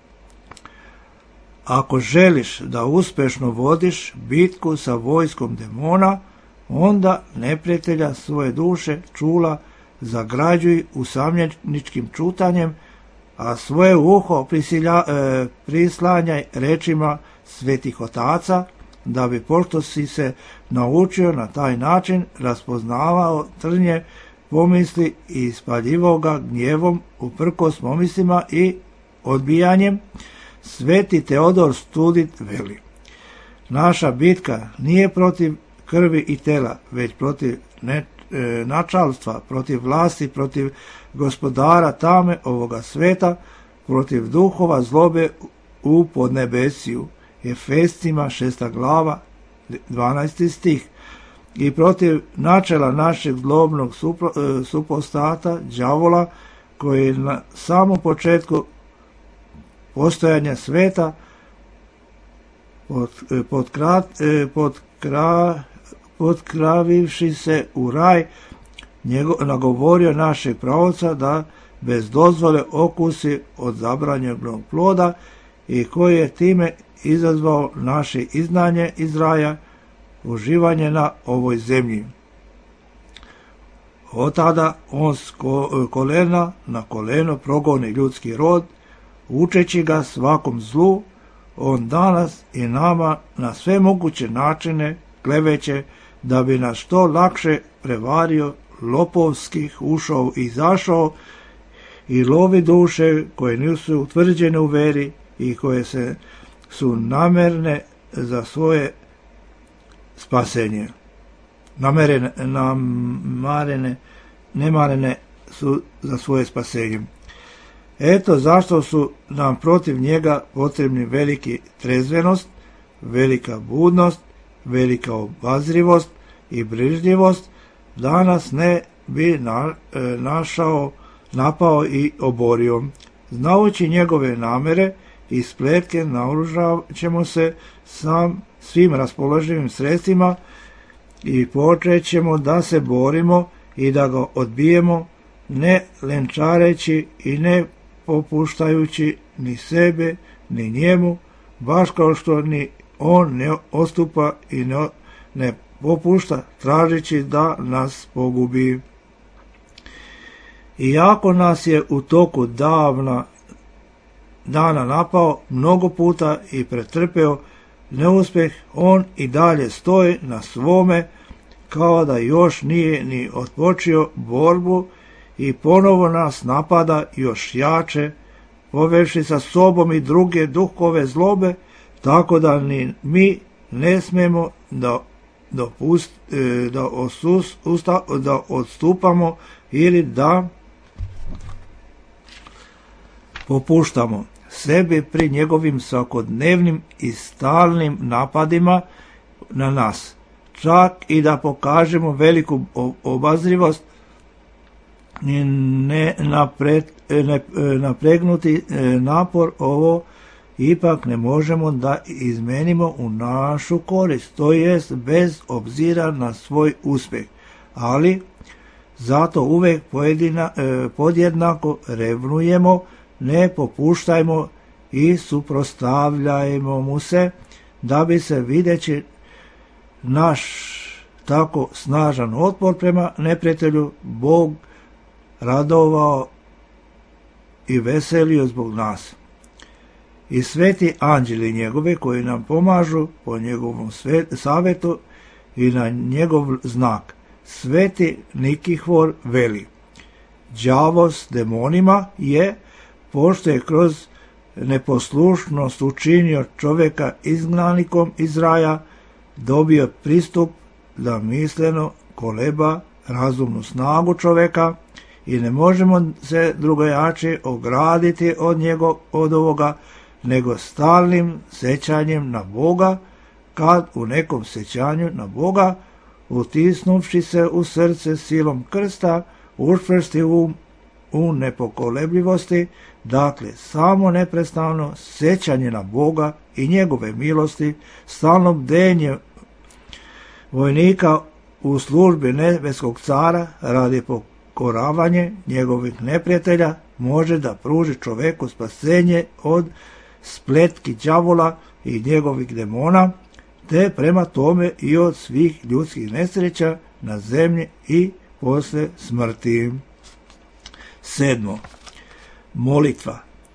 ako želiš da uspešno vodiš bitku sa vojskom demona, onda neprijatelja svoje duše čula zagrađuj usamljeničkim čutanjem, a svoje uho prislanjaj rečima svetih otaca, da bi, pošto si se naučio na taj način, raspoznavao trnje pomisli i ispaljivo ga gnjevom uprkos pomislima i odbijanjem. Sveti Teodor Studit veli: naša bitka nije protiv krvi i tela, već protiv načalstva, protiv vlasti, protiv gospodara tame ovoga sveta, protiv duhova zlobe u podnebesiju. Efescima 6. glava 12. stih. I protiv načela našeg zlobnog supostata, đavola, koji na samom početku postojanja sveta potkravivši se u raj, nagovorio našeg praoca da bez dozvole okusi od zabranjenog ploda i koji je time izazvao naše izgnanje iz raja, uživanje na ovoj zemlji. Od tada on s kolena na koleno progoni ljudski rod, učeći ga svakom zlu. On danas i nama na sve moguće načine kleveće da bi nas što lakše prevario, lopovskih ušao i izašao i lovi duše koje nisu utvrđene u veri i koje su namerne za svoje spasenje. Nemarene su za svoje spasenje. Eto zašto su nam protiv njega potrebni veliki trezvenost, velika budnost, velika obazrivost i brižljivost, da nas ne bi napao i oborio. Znajući njegove namere i spletke, naoružavat ćemo se svim raspoloživim sredstvima i počećemo da se borimo i da ga odbijemo, ne lenčareći i ne popuštajući ni sebe ni njemu, baš kao što ni on ne odstupa i ne popušta, tražeći da nas pogubi. Iako nas je u toku dana napao mnogo puta i pretrpeo neuspjeh, on i dalje stoji na svome, kao da još nije ni otpočeo borbu i ponovo nas napada još jače, povevši sa sobom i druge duhove zlobe, tako da ni mi ne smemo da odstupamo ili da popuštamo sebi pri njegovim svakodnevnim i stalnim napadima na nas. Čak i da pokažemo veliku obazrivost, napregnuti napor ovo ipak ne možemo da izmenimo u našu korist, to jest bez obzira na svoj uspjeh, ali zato uvek podjednako revnujemo, ne popuštajmo i suprotstavljajmo mu se, da bi se videći naš tako snažan otpor prema neprijatelju Bog radovao i veselio zbog nas. I sveti anđeli njegove koji nam pomažu po njegovom savjetu i na njegov znak. Sveti Nikihor veli: đavo s demonima je, pošto je kroz neposlušnost učinio čovjeka izgnanikom iz raja, dobio pristup da misleno koleba razumnu snagu čovjeka i ne možemo se drugačije ograditi od ovoga nego stalnim sećanjem na Boga, kad u nekom sećanju na Boga, utisnuvši se u srce silom krsta, učvrsti u nepokolebljivosti, dakle samo neprestano sećanje na Boga i njegove milosti, stalno bdenje vojnika u službi nebeskog cara radi pokoravanje njegovih neprijatelja, može da pruži čoveku spasenje od spletki đavola i njegovih demona, te prema tome i od svih ljudskih nesreća na zemlji i posle smrti. 7. Molitva.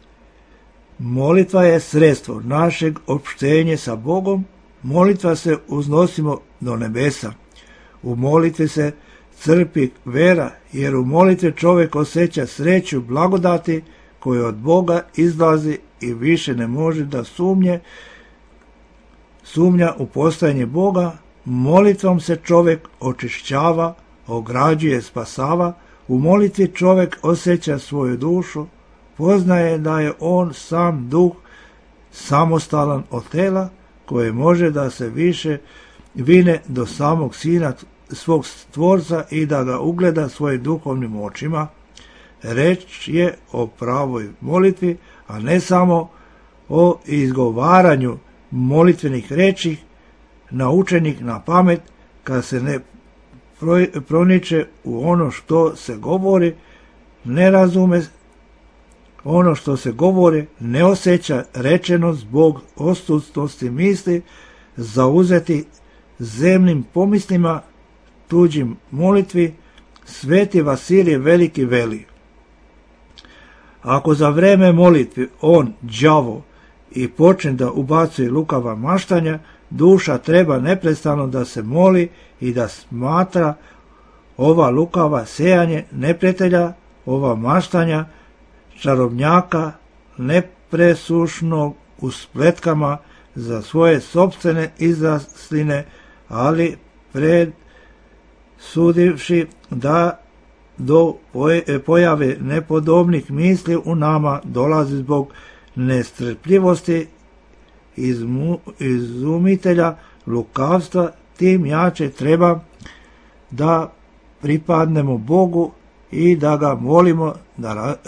Molitva je sredstvo našeg opštenja sa Bogom. Molitva se uznosimo do nebesa. U molitvi se crpi vera, jer u molitvi čovjek osjeća sreću blagodati koje od Boga izlazi i više ne može da sumnja u postojanje Boga. molitvom se čovjek očišćava, ograđuje, spasava, u molitvi čovjek osjeća svoju dušu, poznaje da je on sam duh, samostalan od tela, koje može da se više vine do samog sina svog stvorca i da ga ugleda svojim duhovnim očima. Reč je o pravoj molitvi, a ne samo o izgovaranju molitvenih reči naučenih na pamet, kad se ne proniče u ono što se govori, ne razume ono što se govori, ne osjeća rečeno zbog odsutnosti misli, zauzeti zemnim pomislima, tuđim molitvi. Sveti Vasilije Veliki veli: ako za vreme molitvi on, đavo, i počne da ubacuje lukava maštanja, duša treba neprestano da se moli i da smatra ova lukava sejanje neprijatelja, ova maštanja čarobnjaka nepresušnog u spletkama za svoje sopstvene izrasline, ali predsudivši da do pojave nepodobnih misli u nama dolazi zbog nestrpljivosti izumitelja lukavstva, tim jače treba da pripadnemo Bogu i da ga molimo da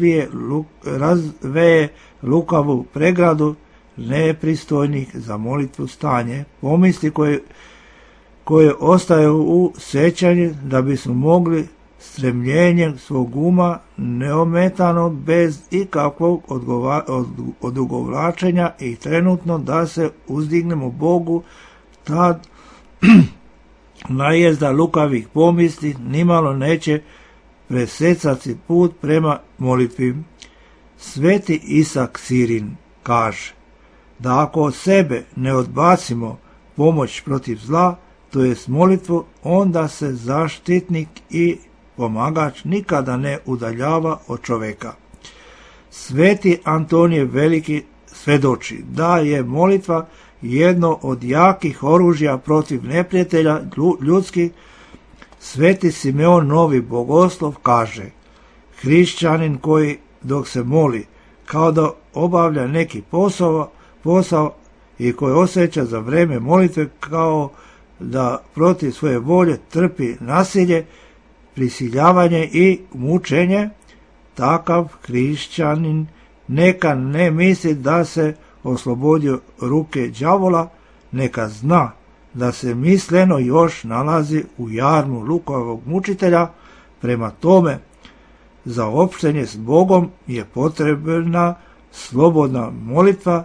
razveje lukavu pregradu nepristojnih za molitvu stanje, pomisli koje ostaju u sećanju, da bismo mogli stremljenjem svog uma neometano bez ikakvog odugovlačenja i trenutno da se uzdignemo Bogu, tad najezda lukavih pomisli nimalo neće presecati put prema molitvi. Sveti Isak Sirin kaže da ako od sebe ne odbacimo pomoć protiv zla, to jest molitvu, onda se zaštitnik i pomagač nikada ne udaljava od čovjeka. Sveti Antonije Veliki svedoči da je molitva jedno od jakih oružja protiv neprijatelja ljudskih. Sveti Simeon Novi Bogoslov kaže: hrišćanin koji dok se moli kao da obavlja neki posao i koji osjeća za vreme molitve kao da protiv svoje volje trpi nasilje, prisiljavanje i mučenje, takav hrišćanin neka ne misli da se oslobodio ruke đavola, neka zna da se misleno još nalazi u jarmu lukavog mučitelja. Prema tome, za opštenje s Bogom je potrebna slobodna molitva,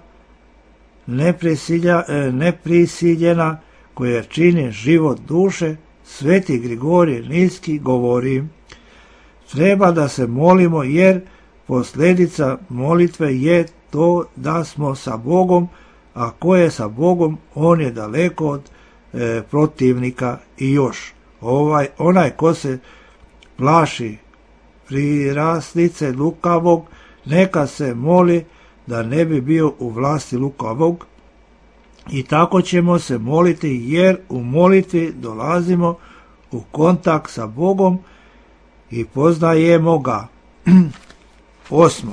neprisiljena, koja čini život duše. Sveti Grigorije Niski govori: treba da se molimo jer posljedica molitve je to da smo sa Bogom, a ko je sa Bogom, on je daleko od protivnika. I još, onaj ko se plaši priraslice lukavog, neka se moli da ne bi bio u vlasti lukavog. I tako ćemo se moliti, jer u molitvi dolazimo u kontakt sa Bogom i poznajemo ga. 8.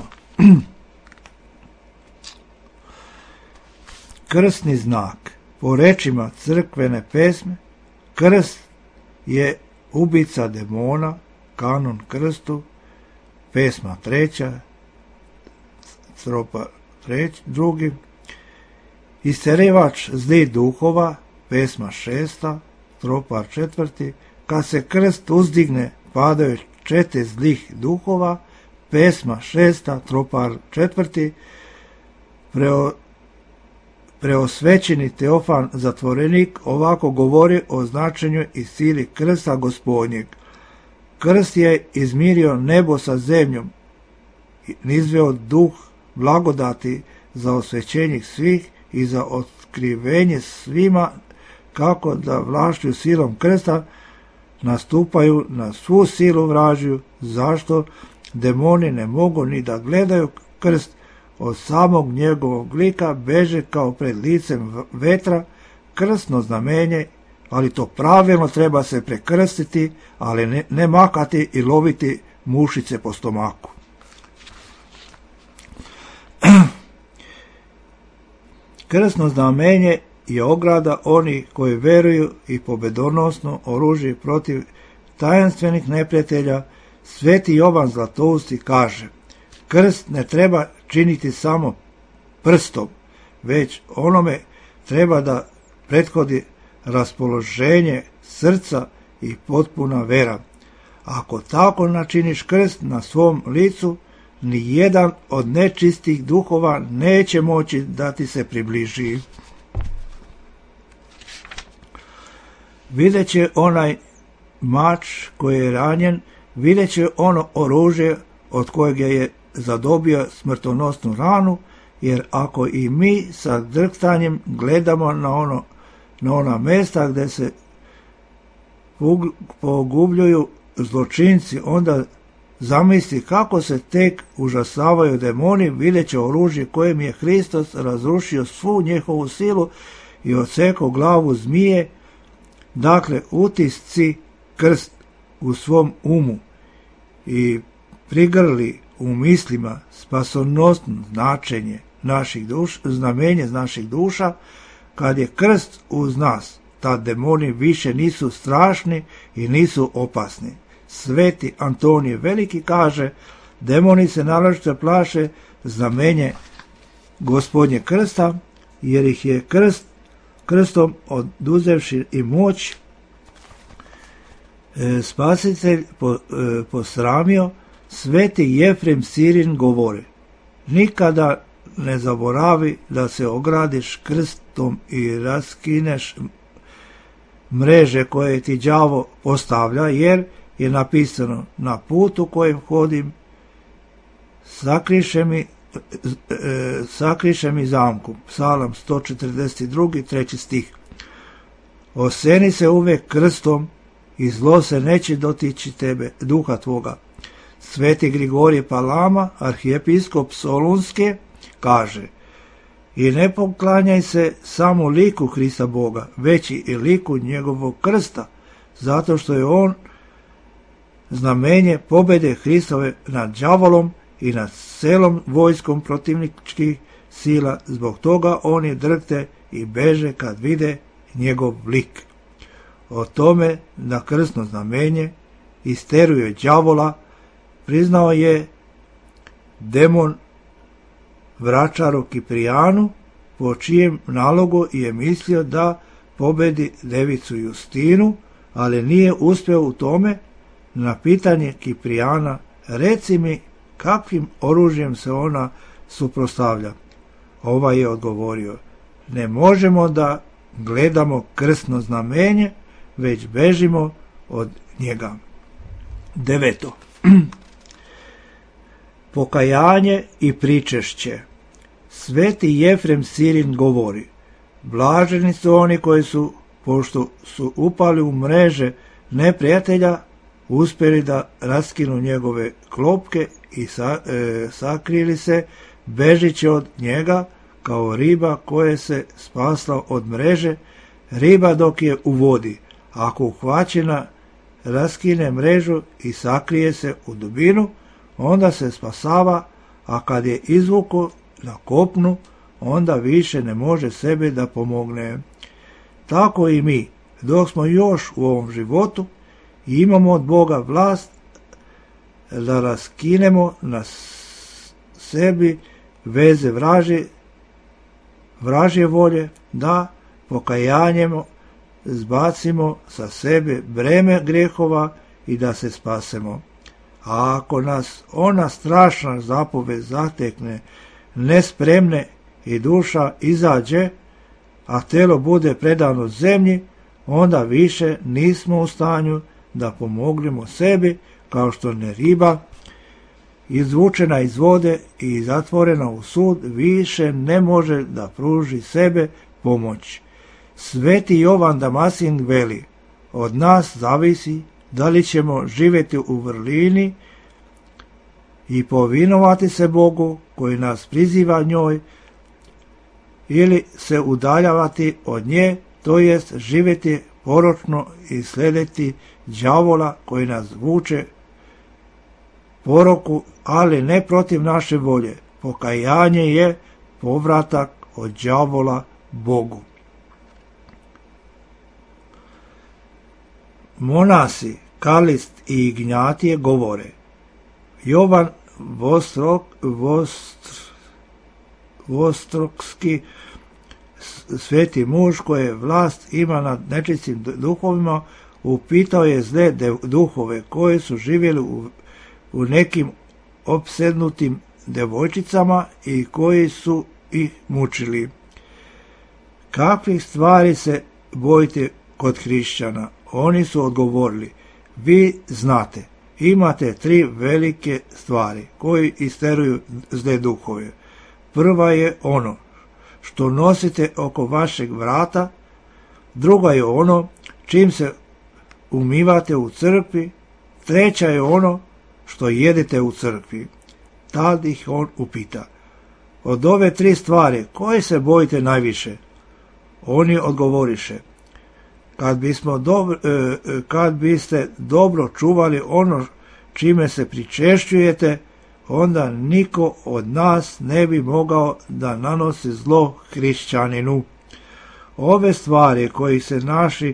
Krstni znak. Po rečima crkvene pesme, krst je ubica demona, kanon krstu, pesma 3, stropa 2, isterivač zlih duhova, pesma 6, stropar 4, kad se krst uzdigne padaju 4 zlih duhova, pesma 6, stropar 4, preosvećeni Teofan zatvorenik ovako govori o značenju i sili krsta Gospodnjeg. Krst je izmirio nebo sa zemljom, nizveo duh blagodati za osvećenje svih i za otkrivenje svima, kako da vlašću silom krsta nastupaju na svu silu vražju, zašto demoni ne mogu ni da gledaju krst, od samog njegovog lika beže kao pred licem vetra. Krstno znamenje ali to pravilno treba se prekrstiti, ali ne makati i loviti mušice po stomaku. Krstno znamenje je ograda onih koji veruju i pobedonosno oružje protiv tajanstvenih neprijatelja. Sveti Jovan Zlatousti kaže: krst ne treba činiti samo prstom, već onome treba da prethodi raspoloženje srca i potpuna vera. Ako tako načiniš krst na svom licu, ni jedan od nečistih duhova neće moći da ti se približi. Vidjet će onaj mač koji je ranjen, vidjet će ono oružje od kojeg je zadobio smrtonosnu ranu, jer ako i mi sa drhtanjem gledamo na ona mesta gdje se pogubljuju zločinci, onda zamisli kako se tek užasavaju demoni, vidjet će oružje kojim je Hristos razrušio svu njihovu silu i odsekao glavu zmije. Dakle, utisci krst u svom umu i prigrli u mislima spasonosno značenje znamenje naših duša. Kad je krst uz nas, tad demoni više nisu strašni i nisu opasni. Sveti Antonije Veliki kaže: demoni se naročito plaše znamenje Gospodnje krsta, jer ih je krstom oduzevši i moć Spasitelj posramio. Sveti Jefrem Sirin govori: nikada ne zaboravi da se ogradiš krstom i raskineš mreže koje ti đavo postavlja, jer je napisano: na putu kojim hodim sakriše mi zamku. Psalam 142, 3. stih. Oseni se uvijek krstom i zlo se neće dotići tebe, duha tvoga. Sveti Grigorije Palama, arhijepiskop Solunske, kaže: i ne poklanjaj se samo liku Hrista Boga, već i liku njegovog krsta, zato što je on znamenje pobjede Hristove nad đavolom i nad celom vojskom protivničkih sila. Zbog toga oni drhte i beže kad vide njegov lik. O tome da krstno znamenje isteruje đavola priznao je demon vračaru Kiprijanu, po čijem nalogu je mislio da pobedi devicu Justinu, ali nije uspio u tome. Na pitanje Kiprijana: reci mi, kakvim oružjem se ona suprotstavlja? Ovaj je odgovorio: ne možemo da gledamo krstno znamenje, već bežimo od njega. 9. Pokajanje i pričešće. Sveti Jefrem Sirin govori: blaženi su oni koji su, pošto su upali u mreže neprijatelja, uspjeli da raskinu njegove klopke i sakrili se, bežići od njega kao riba koja se spasla od mreže. Riba dok je u vodi, ako uhvaćena raskine mrežu i sakrije se u dubinu, onda se spasava, a kad je izvuku na kopnu, onda više ne može sebi da pomogne. Tako i mi, dok smo još u ovom životu, imamo od Boga vlast da raskinemo na sebi veze vražje volje, da pokajanjemo zbacimo sa sebe breme grijehova i da se spasemo. A ako nas ona strašna zapoved zatekne nespremne i duša izađe, a telo bude predano zemlji, onda više nismo u stanju da pomognemo sebi, kao što ne riba izvučena iz vode i zatvorena u sud više ne može da pruži sebe pomoć. Sveti Jovan Damasin veli: od nas zavisi da li ćemo živjeti u vrlini i povinovati se Bogu koji nas priziva njoj, ili se udaljavati od nje, to jest živjeti poročno i slijediti đavola koji nas vuče poroku, ali ne protiv naše volje. Pokajanje je povratak od đavola Bogu. Monasi Kalist i Ignjatije govore: Jovan Vostrokski, sveti muž koji vlast ima nad nečistim duhovima, upitao je zle duhove koji su živjeli u nekim opsednutim devojčicama i koji su ih mučili. Kakvih stvari se bojite kod hrišćana? Oni su odgovorili: vi znate, imate 3 velike stvari koji isteruju zle duhove. Prva je ono što nosite oko vašeg vrata, druga je ono čim se umivate u crkvi, treća je ono što jedete u crkvi. Tad ih on upita: od ove 3 stvari koje se bojite najviše? Oni odgovoriše: kad biste dobro čuvali ono čime se pričešćujete, onda niko od nas ne bi mogao da nanosi zlo hrišćaninu. Ove stvari koji se naši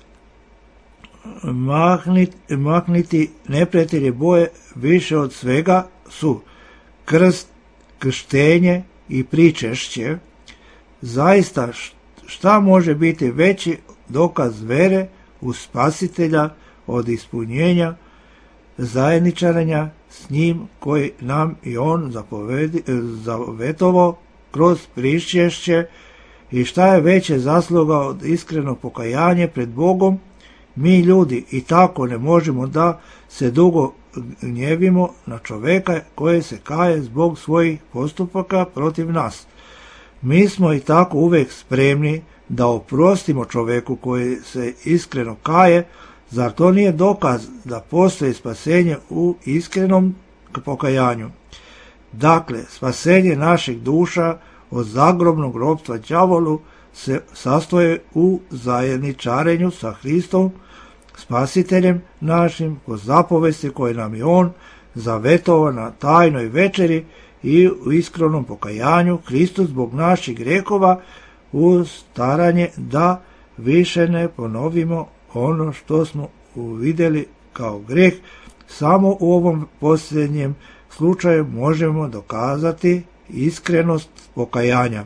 makniti neprijatelji boje više od svega su krst, krštenje i pričešće. Zaista šta može biti veći dokaz vere u Spasitelja od ispunjenja zajedničarenja s njim koji nam i on zavetovao kroz pričešće, i šta je veće zasluga od iskreno pokajanje pred Bogom? Mi ljudi i tako ne možemo da se dugo gnjevimo na čoveka koji se kaje zbog svojih postupaka protiv nas. Mi smo i tako uvijek spremni da oprostimo čoveku koji se iskreno kaje. Zar to nije dokaz da postoji spasenje u iskrenom pokajanju? Dakle, spasenje naših duša od zagrobnog ropstva đavolu se sastoje u zajedničarenju sa Hristom, Spasiteljem našim, po zapovesti koje nam je on zavetovao na tajnoj večeri, i u iskrenom pokajanju Hristos zbog naših grehova, uz staranje da više ne ponovimo ono što smo uvidjeli kao greh. Samo u ovom posljednjem slučaju možemo dokazati iskrenost pokajanja.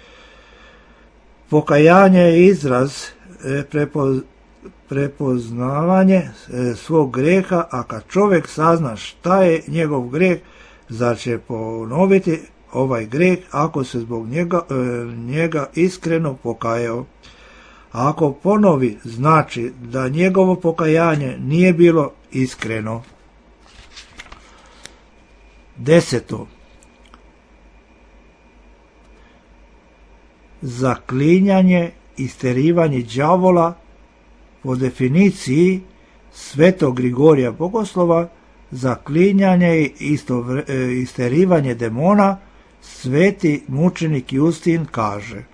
Pokajanje je izraz prepoznavanje svog greha, a kad čovjek sazna šta je njegov greh, zar će ponoviti ovaj greh ako se zbog njega iskreno pokajao? Ako ponovi, znači da njegovo pokajanje nije bilo iskreno. 10. Zaklinjanje, isterivanje đavola. Po definiciji svetog Grigorija Bogoslova, zaklinjanje i isterivanje demona, sveti mučenik Justin kaže: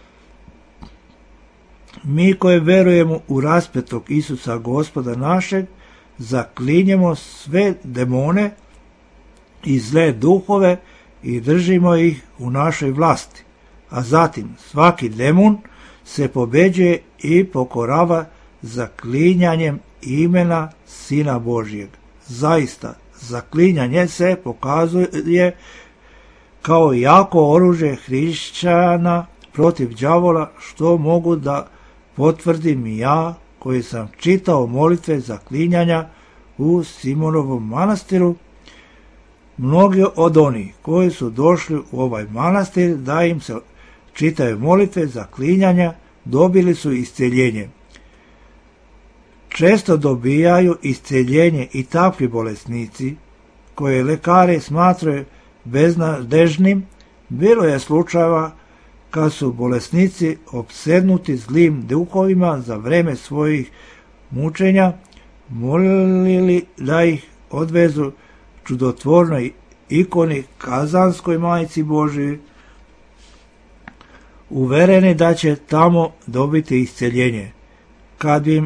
mi koji verujemo u raspetog Isusa Gospoda našeg, zaklinjemo sve demone i zle duhove i držimo ih u našoj vlasti. A zatim svaki demon se pobeđuje i pokorava zaklinjanjem imena Sina Božjeg. Zaista, zaklinjanje se pokazuje kao jako oružje hrišćana protiv đavola, što mogu da potvrdim i ja koji sam čitao molitve zaklinjanja u Simonovom manastiru. Mnogi od onih koji su došli u ovaj manastir da im se čitaju molitve zaklinjanja dobili su isceljenje. Često dobijaju isceljenje i takvi bolesnici koje lekari smatraju beznadežnim. Bilo je slučajeva kad su bolesnici opsednuti zlim duhovima za vreme svojih mučenja molili da ih odvezu čudotvornoj ikoni Kazanskoj Majci Božiji, uvereni da će tamo dobiti isceljenje. kad bi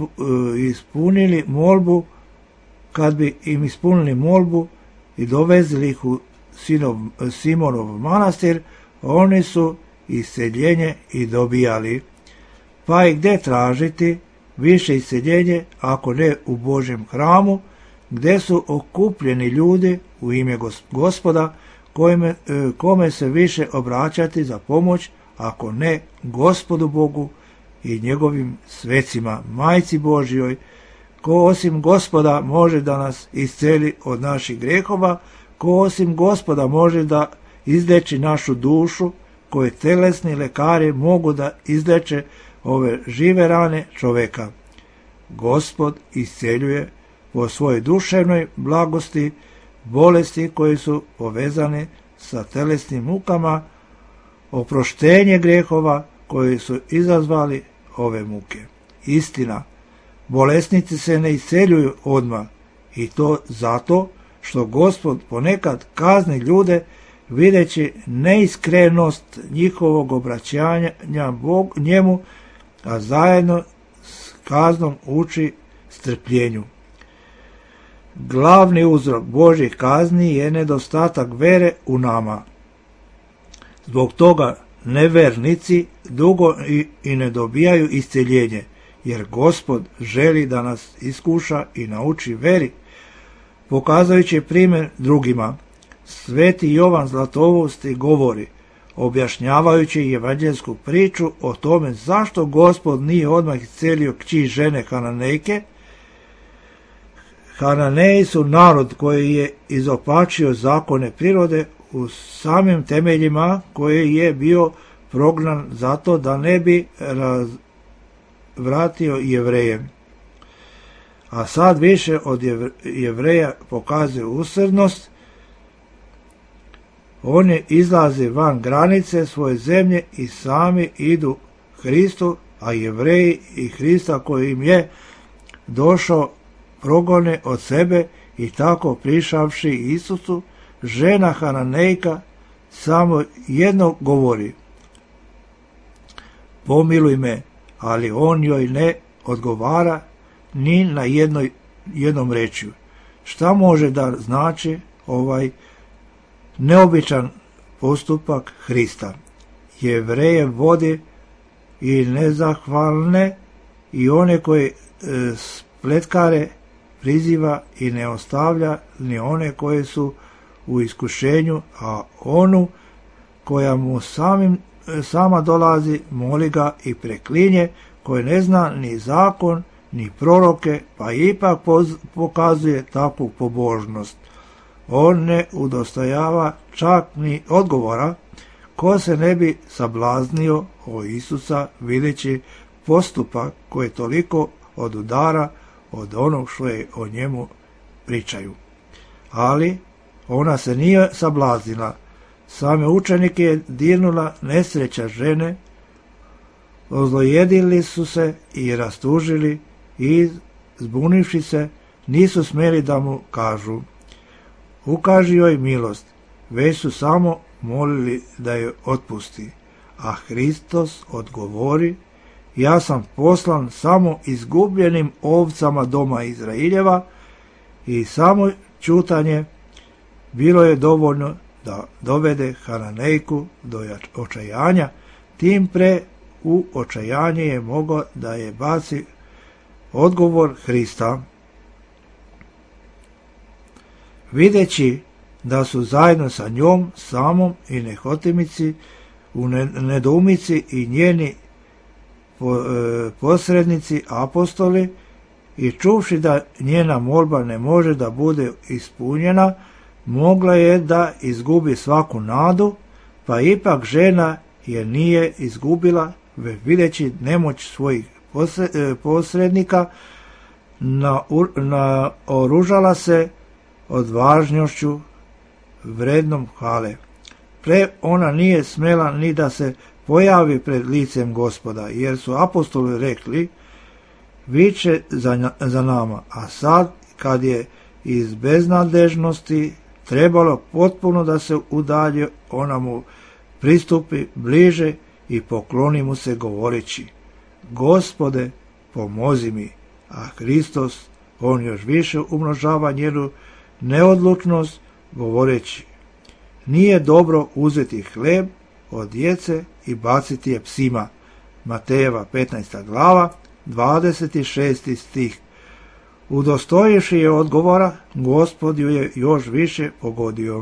im ispunili molbu i dovezli ih u Simonov manastir, oni su iseljenje i dobijali. Pa i gdje tražiti više iseljenje ako ne u Božjem hramu, gdje su okupljeni ljudi u ime Gospoda, kome se više obraćati za pomoć ako ne Gospodu Bogu i njegovim svecima, majci Božjoj, ko osim Gospoda može da nas isceli od naših grehova, ko osim Gospoda može da izleči našu dušu, koje telesni lekari mogu da izleče ove žive rane čoveka. Gospod isceljuje po svojoj duševnoj blagosti bolesti koje su povezane sa telesnim mukama, oproštenje grehova koji su izazvali ove muke. Istina, bolesnici se ne isceljuju odmah, i to zato što Gospod ponekad kazni ljude videći neiskrenost njihovog obraćanja njemu, a zajedno s kaznom uči strpljenju. Glavni uzrok Božjih kazni je nedostatak vere u nama. Zbog toga nevernici dugo i ne dobijaju isceljenje, jer Gospod želi da nas iskuša i nauči veri, pokazujući primjer drugima. Sveti Jovan Zlatousti govori, objašnjavajući evanđelsku priču o tome zašto Gospod nije odmah iscelio kći žene Hananejke. Hananeji su narod koji je izopačio zakone prirode u samim temeljima, koji je bio prognan zato da ne bi vratio Jevreje. A sad više od Jevreja pokazuje usrdnost. Oni izlaze van granice svoje zemlje i sami idu Hristu, a Jevreji i Hrista koji im je došao progone od sebe i tako prišavši Isusu, žena Hananejka samo jedno govori: pomiluj me, ali on joj ne odgovara ni na jednom rečju. Šta može da znači ovaj neobičan postupak Hrista? Jevreje vodi i nezahvalne i one koje spletkare priziva i ne ostavlja ni one koje su u iskušenju, a onu koja mu sama dolazi moli ga i preklinje, koje ne zna ni zakon ni proroke, pa ipak pokazuje takvu pobožnost. On ne udostojava čak ni odgovora, ko se ne bi sablaznio o Isusa videći postupak koji toliko odudara od onog što je o njemu pričaju. Ali ona se nije sablaznila. Same učenike je dirnula nesreća žene, ozlojedili su se i rastužili i, zbunivši se, nisu smjeli da mu kažu: ukaži joj milost, već su samo molili da je otpusti. A Hristos odgovori: ja sam poslan samo izgubljenim ovcama doma Izraeljeva, i samo čutanje bilo je dovoljno da dovede Hananejku do očajanja, tim pre u očajanje je mogao da je baci odgovor Hrista. Videći da su zajedno sa njom samom i nehotimici u nedoumici i njeni posrednici apostoli, i čuvši da njena molba ne može da bude ispunjena, mogla je da izgubi svaku nadu, pa ipak žena je nije izgubila, već videći nemoć svojih posrednika, naoružala se odvažnošću vrednom hvale. Pre ona nije smela ni da se pojavi pred licem Gospoda, jer su apostoli rekli: viče za nama, a sad kad je iz beznadežnosti trebalo potpuno da se udalji, ona mu pristupi bliže i pokloni mu se govoreći: Gospode, pomozi mi. A Hristos, on još više umnožava njenu neodlučnost, govoreći: nije dobro uzeti hleb od djece i baciti je psima. Matejeva 15. glava, 26. stih. Udostojivši je odgovora, Gospod ju je još više pogodio.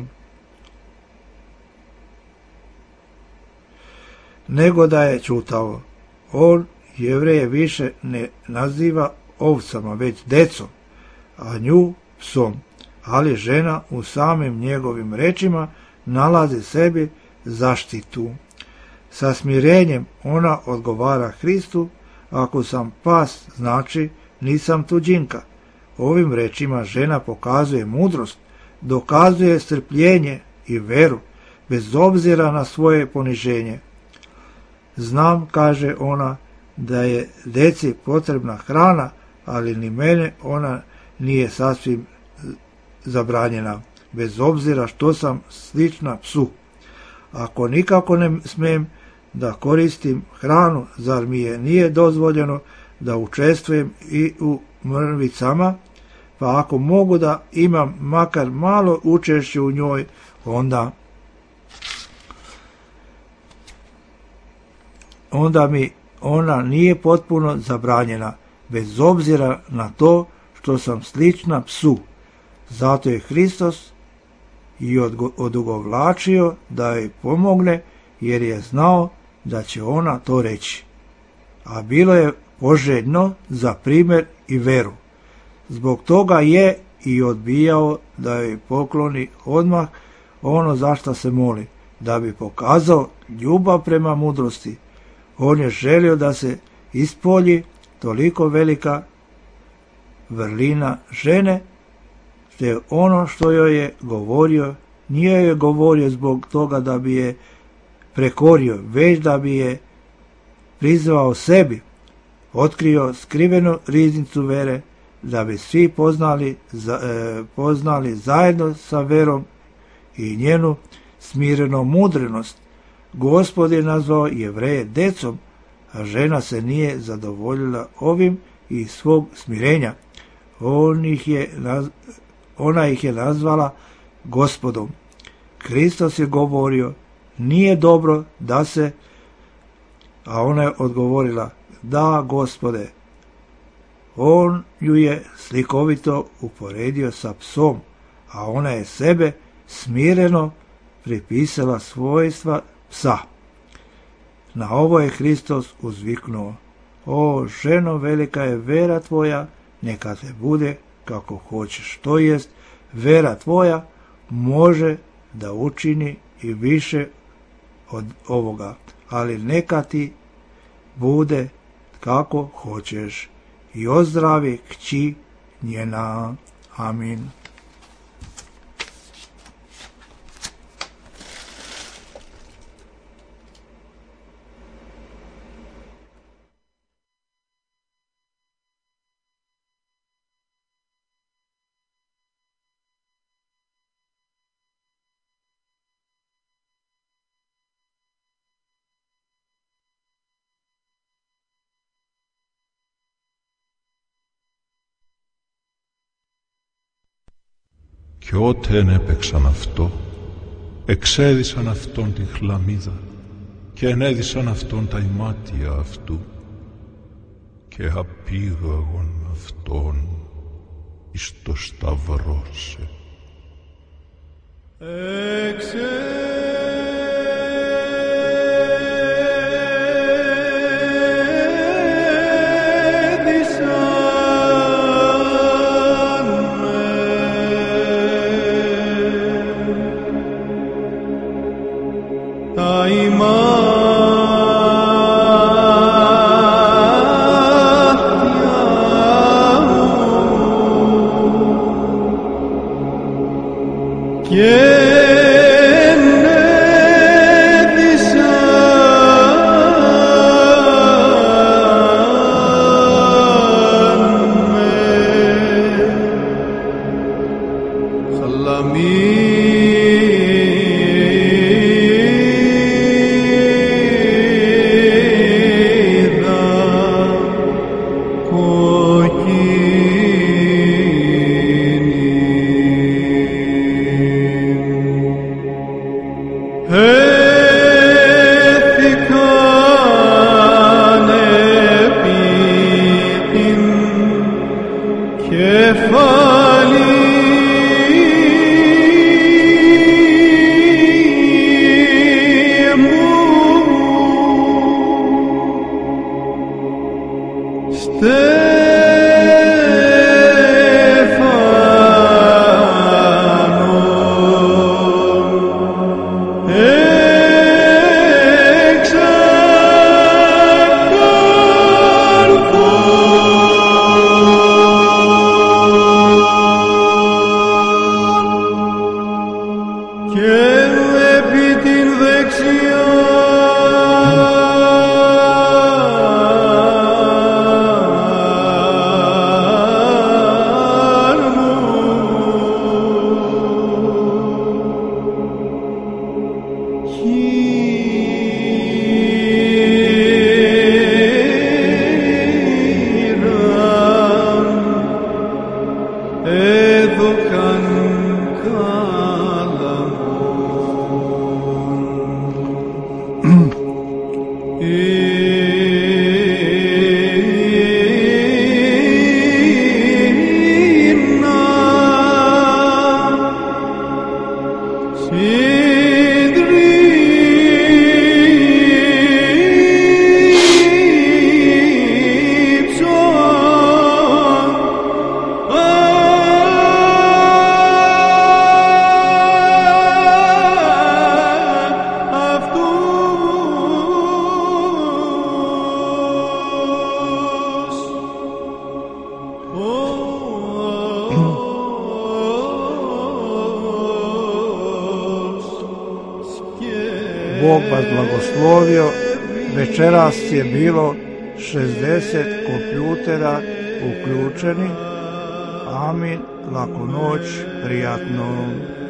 Nego da je čutao. On Jevreje više ne naziva ovcama, već decom, a nju psom. Ali žena u samim njegovim rečima nalazi sebi zaštitu. Sa smirenjem ona odgovara Hristu: ako sam pas, znači nisam tuđinka. Ovim rečima žena pokazuje mudrost, dokazuje strpljenje i veru, bez obzira na svoje poniženje. Znam, kaže ona, da je deci potrebna hrana, ali ni mene ona nije sasvim zabranjena, bez obzira što sam slična psu. Ako nikako ne smem da koristim hranu, zar mi je nije dozvoljeno da učestvujem i u mrvicama? Pa ako mogu da imam makar malo učešće u njoj, onda mi ona nije potpuno zabranjena, bez obzira na to što sam slična psu. Zato je Hristos i odugovlačio da joj pomogne, jer je znao da će ona to reći. A bilo je poželjno za primjer i veru. Zbog toga je i odbijao da joj pokloni odmah ono za što se moli, da bi pokazao ljubav prema mudrosti. On je želio da se ispolji toliko velika vrlina žene, te ono što joj je govorio, nije joj govorio zbog toga da bi je prekorio, već da bi je prizvao sebi, otkrio skrivenu riznicu vere, da bi svi poznali zajedno sa verom i njenu smirenu mudrenost. Gospod je nazvao Jevreje decom, a žena se nije zadovoljila ovim iz svog smirenja. Ona ih je nazvala Gospodom. Hristos je govorio: nije dobro da se, a ona je odgovorila: da, Gospode. On ju je slikovito uporedio sa psom, a ona je sebe smireno pripisala svojstva psa. Na ovo je Hristos uzviknuo: o ženo, velika je vera tvoja, neka te bude kako hoćeš. To jest, vera tvoja može da učini i više od ovoga, ali neka ti bude kako hoćeš. I ozdravi kći njena. Amin. Κι ότεν έπαιξαν αυτό, εξέδισαν αυτόν την χλαμίδα και ενέδισαν αυτόν τα ημάτια αυτού και απήγαγον αυτόν εις το σταυρόσε. Yeah. Bog vas blagoslovio, večeras je bilo 60 kompjutera uključeni. Amin, laku noć, prijatno.